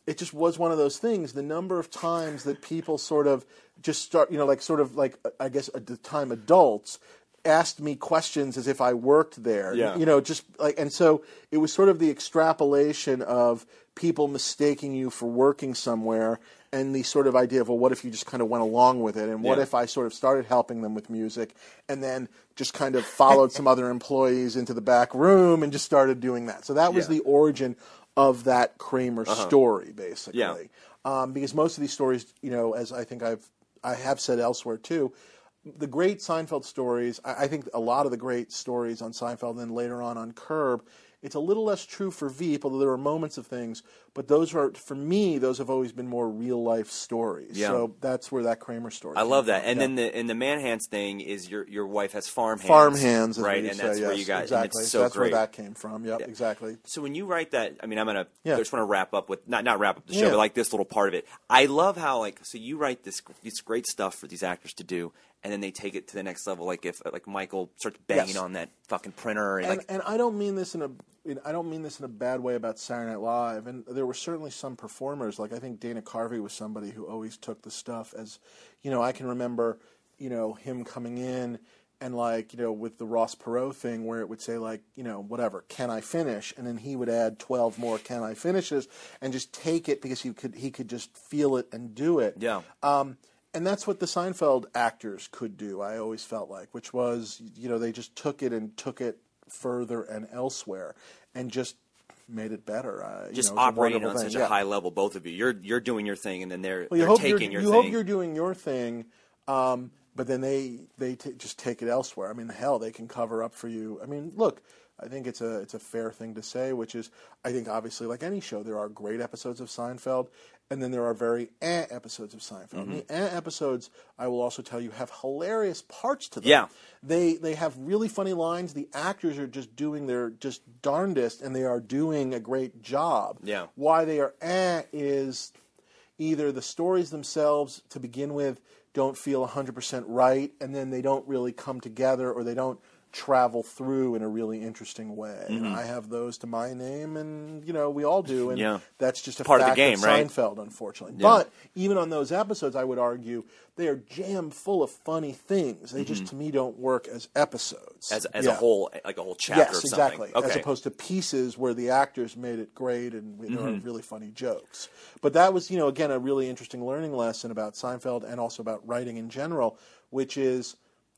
it just was one of those things. The number of times that people sort of just start, you know, like sort of like, I guess at the time adults, asked me questions as if I worked there. Yeah. You know, just like, and so it was sort of the extrapolation of people mistaking you for working somewhere, and the sort of idea of, well, what if you just kind of went along with it? And what Yeah. if I sort of started helping them with music and then just kind of followed some other employees into the back room and just started doing that? So that was Yeah. the origin of that Kramer story, basically. Yeah. Um, because most of these stories, you know, as I think I've I have said elsewhere too, the great Seinfeld stories, I, I think a lot of the great stories on Seinfeld and then later on on Curb, it's a little less true for Veep, although there are moments of things, but those are, for me, those have always been more real-life stories. Yeah. So that's where that Kramer story I came love that. from. And Yeah. then the and the man hands thing is your your wife has farm hands. Farm hands, as right? we And say, that's where yes, you got exactly. and it's so that's great. where that came from. Yep, exactly. So when you write that, I mean, I'm gonna. Yeah. I just want to wrap up with not not wrap up the show, Yeah. but like this little part of it. I love how like so you write this this great stuff for these actors to do, and then they take it to the next level. Like if like Michael starts banging Yes. on that fucking printer, and, And, like and I don't mean this in a in- I don't mean this in a bad way about Saturday Night Live. And there were certainly some performers, like I think Dana Carvey was somebody who always took the stuff as, you know, I can remember, you know, him coming in and like, you know, with the Ross Perot thing where it would say like, you know, whatever, can I finish? And then he would add twelve more can I finishes and just take it because he could he could just feel it and do it. yeah. Um, and that's what the Seinfeld actors could do, I always felt like, which was, you know, they just took it and took it further and elsewhere and just made it better. Uh, Just you know, it was a operating wonderful on thing. such Yeah. a high level, both of you. You're you're doing your thing, and then they're Well, you they're hope taking you're, your you thing. hope you're doing your thing, um, but then they they t- just take it elsewhere. I mean, hell, they can cover up for you. I mean, look, I think it's a it's a fair thing to say, which is, I think obviously like any show, there are great episodes of Seinfeld, and then there are very eh episodes of Seinfeld. Mm-hmm. And the eh episodes, I will also tell you, have hilarious parts to them. Yeah. They they have really funny lines. The actors are just doing their just darndest, and they are doing a great job. Yeah. Why they are eh is either the stories themselves to begin with don't feel one hundred percent right, and then they don't really come together, or they don't travel through in a really interesting way. And I have those to my name, and you know we all do, and Yeah. that's just a Part of the fact game, right? Seinfeld, unfortunately. Yeah. But even on those episodes, I would argue they are jam full of funny things. They just to me don't work as episodes, as as Yeah. a whole, like a whole chapter Yes, of something. exactly. Okay. As opposed to pieces where the actors made it great and there Mm-hmm. are really funny jokes. But that was, you know, again, a really interesting learning lesson about Seinfeld and also about writing in general, which is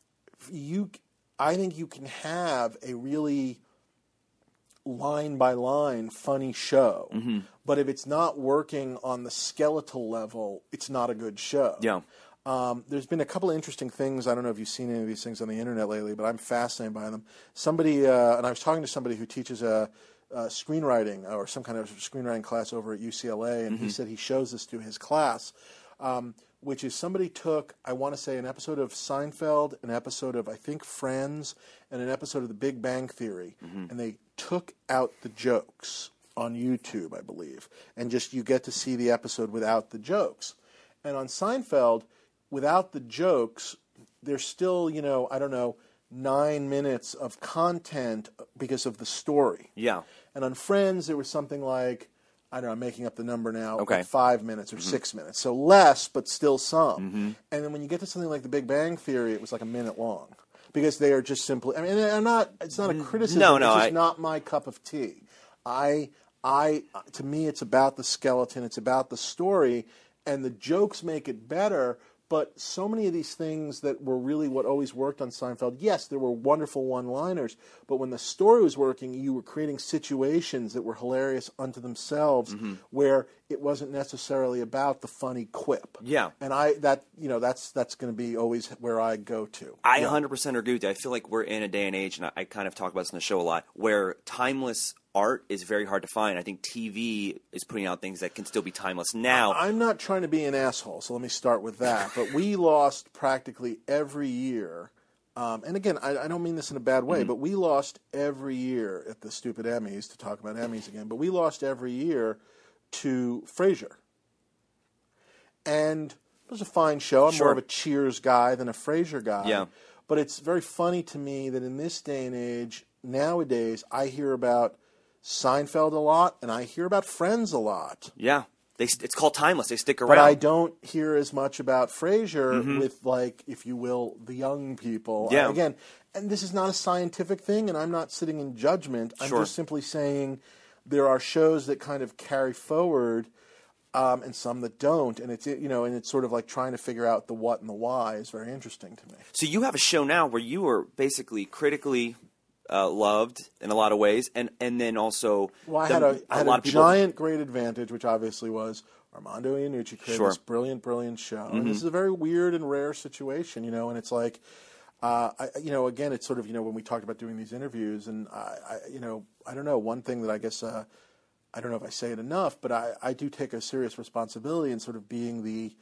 you. I think you can have a really line by line funny show, Mm-hmm. but if it's not working on the skeletal level, it's not a good show. Yeah. Um, there's been a couple of interesting things. I don't know if you've seen any of these things on the internet lately, but I'm fascinated by them. Somebody, uh, and I was talking to somebody who teaches a, a screenwriting or some kind of screenwriting class over at U C L A, and he said he shows this to his class, um, which is somebody took, I want to say, an episode of Seinfeld, an episode of, I think, Friends, and an episode of The Big Bang Theory, and they took out the jokes on YouTube, I believe, and just you get to see the episode without the jokes. And on Seinfeld, without the jokes, there's still, you know, I don't know, nine minutes of content because of the story. Yeah. And on Friends, there was something like, I don't know, I'm making up the number now, Okay. like five minutes or six minutes. So less, but still some. And then when you get to something like The Big Bang Theory, it was like a minute long. Because they are just simply, I mean, I'm not, it's not a criticism. No, no, it's just I- not my cup of tea. I, I, to me, it's about the skeleton, it's about the story, and the jokes make it better. But so many of these things that were really what always worked on Seinfeld, yes, there were wonderful one-liners, but when the story was working, you were creating situations that were hilarious unto themselves, where it wasn't necessarily about the funny quip. Yeah. And I that you know that's that's going to be always where I go to. I Yeah. one hundred percent agree with you. I feel like we're in a day and age, and I, I kind of talk about this in the show a lot, where timeless art is very hard to find. I think T V is putting out things that can still be timeless now. I'm not trying to be an asshole, so let me start with that. But we lost practically every year. Um, and again, I, I don't mean this in a bad way, but we lost every year at the stupid Emmys, to talk about Emmys again, but we lost every year to Frasier. And it was a fine show. I'm Sure. more of a Cheers guy than a Frasier guy. Yeah. But it's very funny to me that in this day and age, nowadays, I hear about Seinfeld a lot, and I hear about Friends a lot. Yeah. they it's called timeless. They stick around. But I don't hear as much about Frasier Mm-hmm. with, like, if you will, the young people. Yeah. Uh, again, and this is not a scientific thing, and I'm not sitting in judgment. I'm Sure. just simply saying there are shows that kind of carry forward, um, and some that don't, and it's you know, and it's sort of like trying to figure out the what and the why is very interesting to me. So you have a show now where you are basically critically uh, loved in a lot of ways, and, and then also Well, I the- had a, I had lot a of people. giant great advantage, which obviously was Armando Iannucci created Sure. this brilliant, brilliant show. Mm-hmm. And this is a very weird and rare situation, you know, and it's like, uh, I, you know, again, it's sort of, you know, when we talked about doing these interviews, and, I, I you know, I don't know, one thing that I guess, uh, I don't know if I say it enough, but I, I do take a serious responsibility in sort of being the,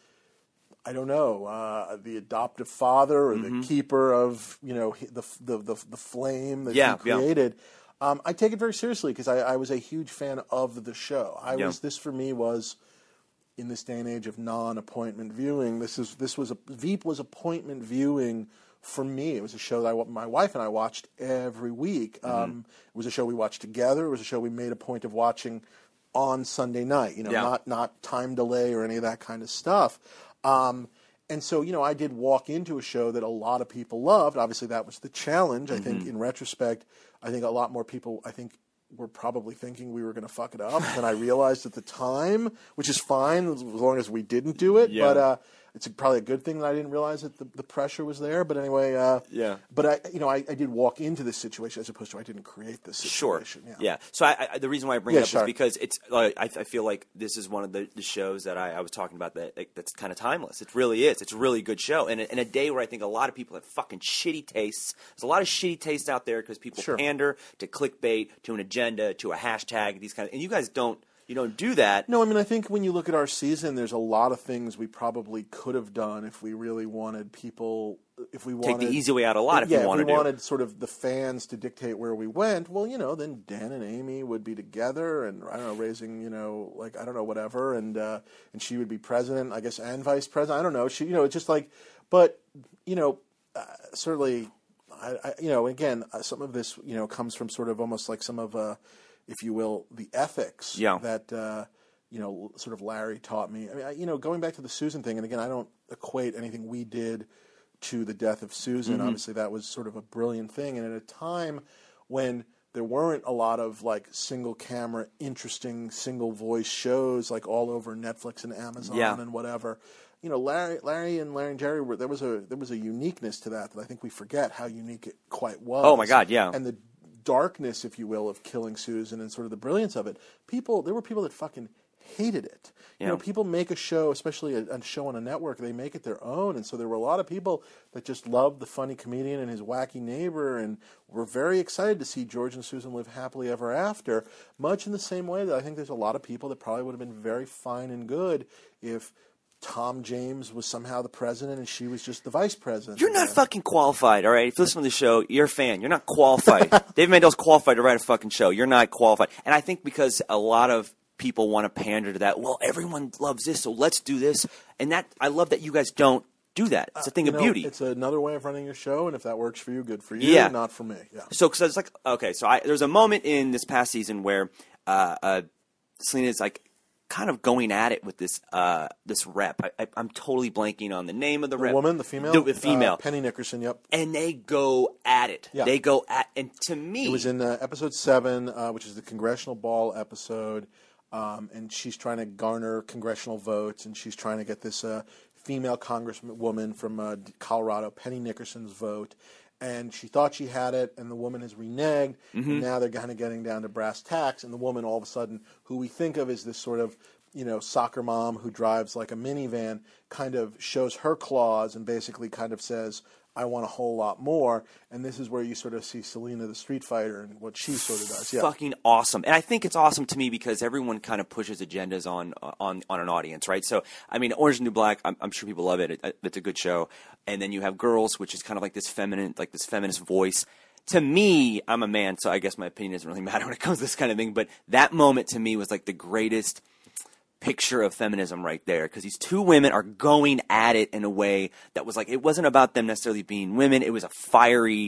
I don't know, uh, the adoptive father or Mm-hmm. the keeper of, you know, he- the the the, the flame that Yeah, he yeah. created. Um, I take it very seriously because I, I was a huge fan of the show. I Yeah. was this for me was in this day and age of non-appointment viewing. This is this was a Veep was appointment viewing for me. It was a show that I, my wife and I watched every week. Mm-hmm. Um, it was a show we watched together. It was a show we made a point of watching on Sunday night. You know, Yeah. not not time delay or any of that kind of stuff. Um, and so, you know, I did walk into a show that a lot of people loved. Obviously, that was the challenge. I think, in retrospect, I think a lot more people, I think, were probably thinking we were going to fuck it up than I realized at the time, which is fine as long as we didn't do it. Yeah. But uh, it's probably a good thing that I didn't realize that the, the pressure was there. But anyway, uh, Yeah. But I, you know, I, I did walk into this situation as opposed to I didn't create this Sure. situation. Yeah. So I, I, the reason why I bring Yeah, it up sure. is because it's. Uh, I, I feel like this is one of the, the shows that I, I was talking about that like, that's kind of timeless. It really is. It's a really good show, and in a day where I think a lot of people have fucking shitty tastes. There's a lot of shitty tastes out there because people Sure. pander to clickbait, to an agenda, to a hashtag. These kind of, and you guys don't. You don't do that. No, I mean, I think when you look at our season, there's a lot of things we probably could have done if we really wanted people, if we Take wanted... the easy way out a lot if yeah, you want if to we do. wanted sort of the fans to dictate where we went, well, you know, then Dan and Amy would be together and, I don't know, raising, you know, like, I don't know, whatever, and uh, and she would be president, I guess, and vice president. I don't know. She, you know, it's just like, but, you know, uh, certainly, I, I, you know, again, uh, some of this, you know, comes from sort of almost like some of, uh, if you will, the ethics Yeah. that, uh, you know, sort of Larry taught me. I mean, I, you know, going back to the Susan thing, and again, I don't equate anything we did to the death of Susan. Mm-hmm. Obviously, that was sort of a brilliant thing. And at a time when there weren't a lot of, like, single camera, interesting, single voice shows, like, all over Netflix and Amazon Yeah. and whatever, you know, Larry, Larry and Larry and Jerry were, there was a, there was a uniqueness to that that I think we forget how unique it quite was. Oh, my God, yeah. And the darkness, if you will, of killing Susan and sort of the brilliance of it. People, there were people that fucking hated it. You Yeah. know, people make a show, especially a, a show on a network, they make it their own. And so there were a lot of people that just loved the funny comedian and his wacky neighbor and were very excited to see George and Susan live happily ever after, much in the same way that I think there's a lot of people that probably would have been very fine and good if Tom James was somehow the president and she was just the vice president. You're not Yeah. fucking qualified, all right? If you listen to the show, you're a fan. You're not qualified. Dave Mandel's qualified to write a fucking show. You're not qualified. And I think because a lot of people want to pander to that, well, everyone loves this, so let's do this. And that I love that you guys don't do that. It's a thing You of know, beauty. It's another way of running your show, and if that works for you, good for you. Yeah. Not for me. Yeah. So, because it's like, okay, so I, there's a moment in this past season where uh, uh, Selena is like kind of going at it with this uh, this rep. I, I, I'm totally blanking on the name of the, The rep. woman, the female, the, the female, uh, Penny Nickerson. Yep. and they go at it. Yeah. They go at, and to me, It was in uh, episode seven, uh, which is the congressional ball episode, um, and she's trying to garner congressional votes, and she's trying to get this uh, female congresswoman from uh, Colorado, Penny Nickerson's vote. And she thought she had it, and the woman has reneged. Mm-hmm. And now they're kind of getting down to brass tacks, and the woman, all of a sudden, who we think of as this sort of, you know, soccer mom who drives like a minivan, kind of shows her claws and basically kind of says, I want a whole lot more. And this is where you sort of see Selena the Street Fighter and what she sort of does. Yeah. fucking awesome. And I think it's awesome to me because everyone kind of pushes agendas on on on an audience, right? So, I mean, Orange is the New Black, I'm, I'm sure people love it. it. It's a good show. And then you have Girls, which is kind of like this feminine, like this feminist voice. To me, I'm a man, so I guess my opinion doesn't really matter when it comes to this kind of thing. But that moment to me was like the greatest picture of feminism right there, because these two women are going at it in a way that was like, it wasn't about them necessarily being women. It was a fiery,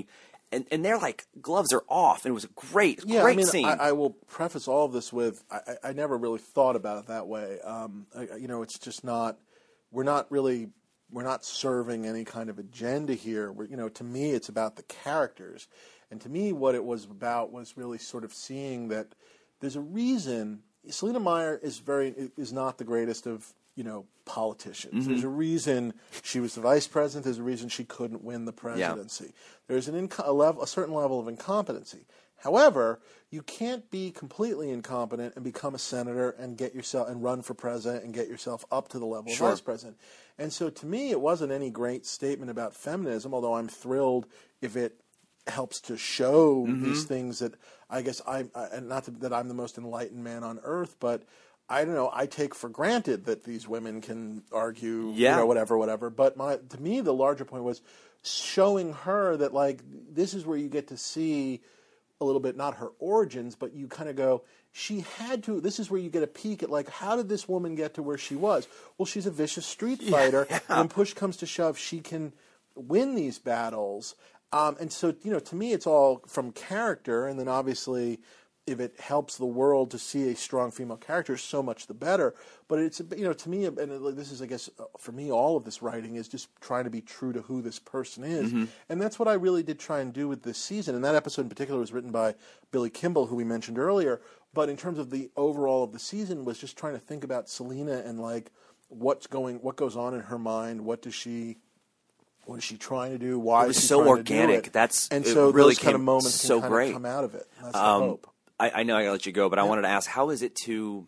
and, and they're like gloves are off, and it was a great, Yeah, great I mean, scene. I, I will preface all of this with I, I I never really thought about it that way. Um, I, you know, it's just not. We're not really. We're not serving any kind of agenda here. We're, you know, to me, it's about the characters, and to me, what it was about was really sort of seeing that there's a reason. Selena Meyer is very is not the greatest of you know politicians. Mm-hmm. There's a reason she was the vice president. There's a reason she couldn't win the presidency. Yeah. There's an inco- a, level, a certain level of incompetency. However, you can't be completely incompetent and become a senator and get yourself and run for president and get yourself up to the level sure. of vice president. And so, to me, it wasn't any great statement about feminism. Although I'm thrilled if it helps to show mm-hmm. these things that I guess I and not that I'm the most enlightened man on earth, but I don't know. I take for granted that these women can argue, yeah. you know, whatever, whatever. But my to me, the larger point was showing her that like this is where you get to see a little bit, not her origins, but you kind of go, she had to, this is where you get a peek at like, how did this woman get to where she was? Well, she's a vicious street fighter, yeah. and when push comes to shove, she can win these battles. Um, and so, you know, to me, it's all from character, and then obviously, if it helps the world to see a strong female character, so much the better. But it's, you know, to me, and this is, I guess, for me, all of this writing is just trying to be true to who this person is. Mm-hmm. And that's what I really did try and do with this season. And that episode in particular was written by Billy Kimball, who we mentioned earlier. But in terms of the overall of the season, was just trying to think about Selena and, like, what's going, what goes on in her mind, what does she... What is she trying to do? Why it was is she so trying organic. To do it? That's and so it really those kind of moments so can kind great. of come out of it. That's um, the hope. I, I know I gotta let you go, but yeah. I wanted to ask, how is it to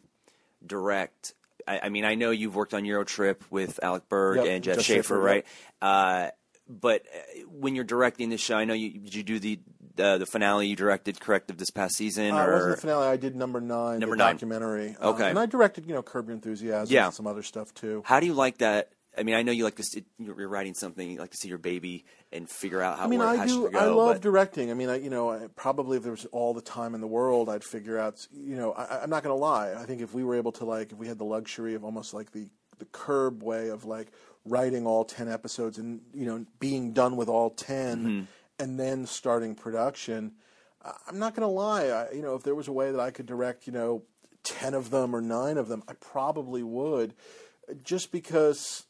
direct? I, I mean, I know you've worked on Eurotrip with Alec Berg yep. and Jeff, Jeff Schaffer, Schaffer right? Yep. Uh, but when you're directing this show, I know you did you do the uh, the finale you directed Corrective this past season? Uh, or? It wasn't the finale. I did number nine, number the nine. documentary. Okay, um, and I directed, you know, Curb Your Enthusiasm yeah. and some other stuff too. How do you like that? I mean, I know you like to see, you're writing something, you like to see your baby and figure out how, I mean, where, I how do. should go, I love but... directing. I mean, I, you know, I, probably if there was all the time in the world, I'd figure out. You know, I, I'm not going to lie. I think if we were able to, like, if we had the luxury of almost like the the Curb way of like writing all ten episodes and you know being done with all ten, mm-hmm. and then starting production, I'm not going to lie. I, you know, if there was a way that I could direct, you know, ten of them or nine of them, I probably would, just because.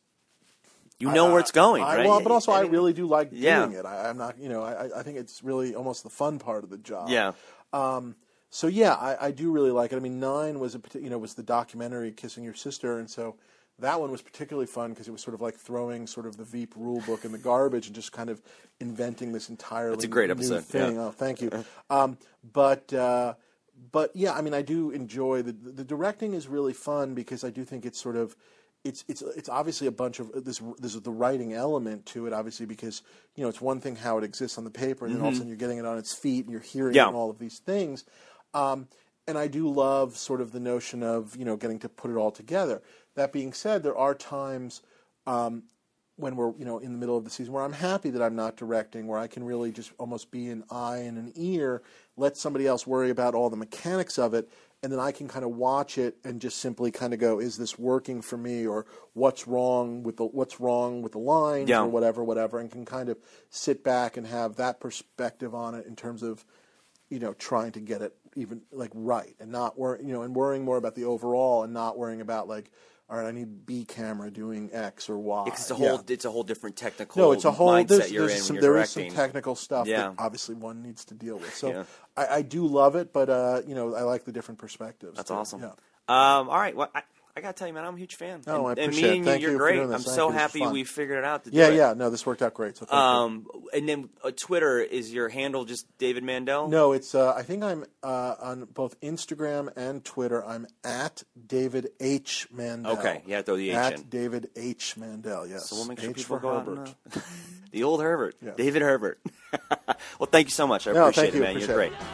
You know I, where it's going, I, right? Well, but also I, I really do like yeah. doing it. I, I'm not, you know, I, I think it's really almost the fun part of the job. Yeah. Um, so yeah, I, I do really like it. I mean, Nine was a, you know, was the documentary Kissing Your Sister, and so that one was particularly fun because it was sort of like throwing sort of the Veep rule book in the garbage and just kind of inventing this entirely That's a great new episode. thing. Yeah. Oh, thank you. Um, but. Uh, But yeah, I mean, I do enjoy the the directing is really fun because I do think it's sort of it's it's it's obviously a bunch of this this is the writing element to it, obviously, because you know it's one thing how it exists on the paper, and then mm-hmm. all of a sudden you're getting it on its feet and you're hearing yeah. it and all of these things. Um, and I do love sort of the notion of you know getting to put it all together. That being said, there are times um, when we're you know in the middle of the season where I'm happy that I'm not directing, where I can really just almost be an eye and an ear, let somebody else worry about all the mechanics of it, and then I can kind of watch it and just simply kind of go, is this working for me, or what's wrong with the what's wrong with the lines, yeah. or whatever, whatever, and can kind of sit back and have that perspective on it in terms of, you know, trying to get it even like right, and not worry, you know, and worrying more about the overall and not worrying about like, all right, I need B camera doing X or Y. Yeah, 'cause it's a whole yeah. it's a whole different technical no, it's a whole, mindset there's, you're there's in some, when there you're is some directing. technical stuff yeah. that obviously one needs to deal with. So yeah. I, I do love it, but uh, you know, I like the different perspectives. That's too. awesome. Yeah. Um, all right, well, I, I gotta tell you, man, I'm a huge fan. Oh, and, I and appreciate meeting it. Thank you, you're you for great. doing this. I'm Thank so you. This is happy fun. we figured it out to do yeah, it. yeah. No, this worked out great. So thank um, you. And then uh, Twitter, is your handle just David Mandel? No, it's. Uh, I think I'm uh, on both Instagram and Twitter. I'm at David H Mandel. Okay, yeah, throw the H at in. David H Mandel. Yes. So we'll make sure H people for go Herbert. out and, uh, the old Herbert, Yeah. David Herbert. Well, thank you so much. I No, appreciate thank it, you. man. Appreciate You're it. great.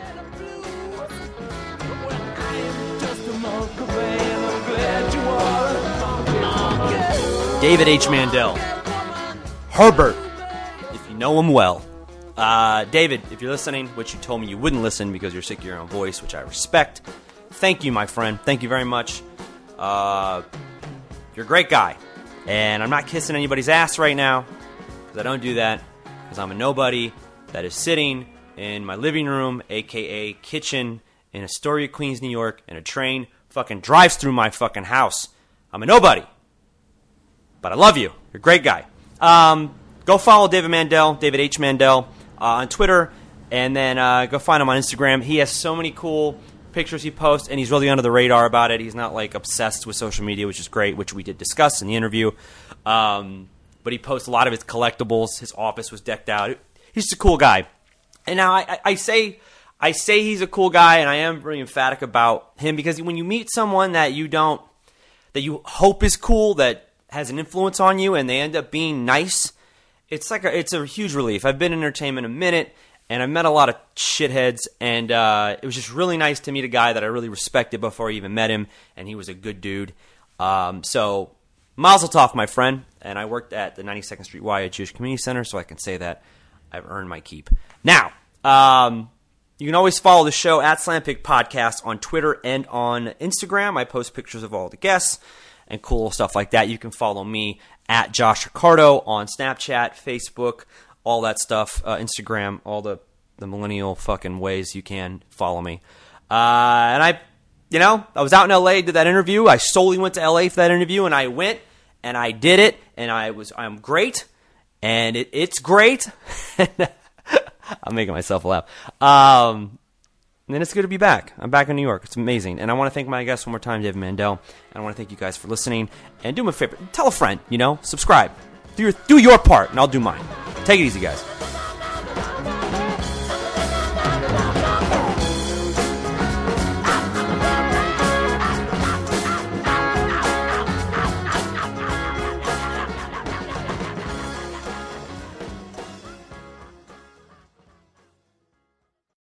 David H. Mandel. Herbert, if you know him well. Uh, David, if you're listening, which you told me you wouldn't listen because you're sick of your own voice, which I respect, thank you, my friend. Thank you very much. Uh, you're a great guy. And I'm not kissing anybody's ass right now, because I don't do that, because I'm a nobody, that is sitting in my living room, a k a kitchen, in Astoria, Queens, New York, and a train fucking drives through my fucking house. I'm a nobody. But I love you. You're a great guy. Um, go follow David Mandel, David H. Mandel, uh, on Twitter, and then uh, go find him on Instagram. He has so many cool pictures he posts, and he's really under the radar about it. He's not like obsessed with social media, which is great, which we did discuss in the interview. Um, but he posts a lot of his collectibles. His office was decked out. He's just a cool guy. And now I, I, I say I say he's a cool guy, and I am really emphatic about him because when you meet someone that you don't, that you hope is cool, that has an influence on you, and they end up being nice, it's like a, it's a huge relief. I've been in entertainment a minute, and I've met a lot of shitheads, and uh, it was just really nice to meet a guy that I really respected before I even met him, and he was a good dude. Um, so, Mazel tov, my friend, and I worked at the ninety-second Street Y Jewish Community Center, so I can say that I've earned my keep. Now, um, you can always follow the show at Slampig Podcast on Twitter and on Instagram. I post pictures of all the guests and cool stuff like that. You can follow me at Josh Ricardo on Snapchat, Facebook, all that stuff, uh, Instagram, all the, the millennial fucking ways you can follow me. Uh, and I, you know, I was out in L A, did that interview. I solely went to L A for that interview, and I went, and I did it, and I was, I'm great, and it, it's great. I'm making myself laugh. Um, and then it's good to be back. I'm back in New York. It's amazing. And I want to thank my guest one more time, David Mandel. And I want to thank you guys for listening. And do me a favor. Tell a friend, you know. Subscribe. Do your, do your part, and I'll do mine. Take it easy, guys.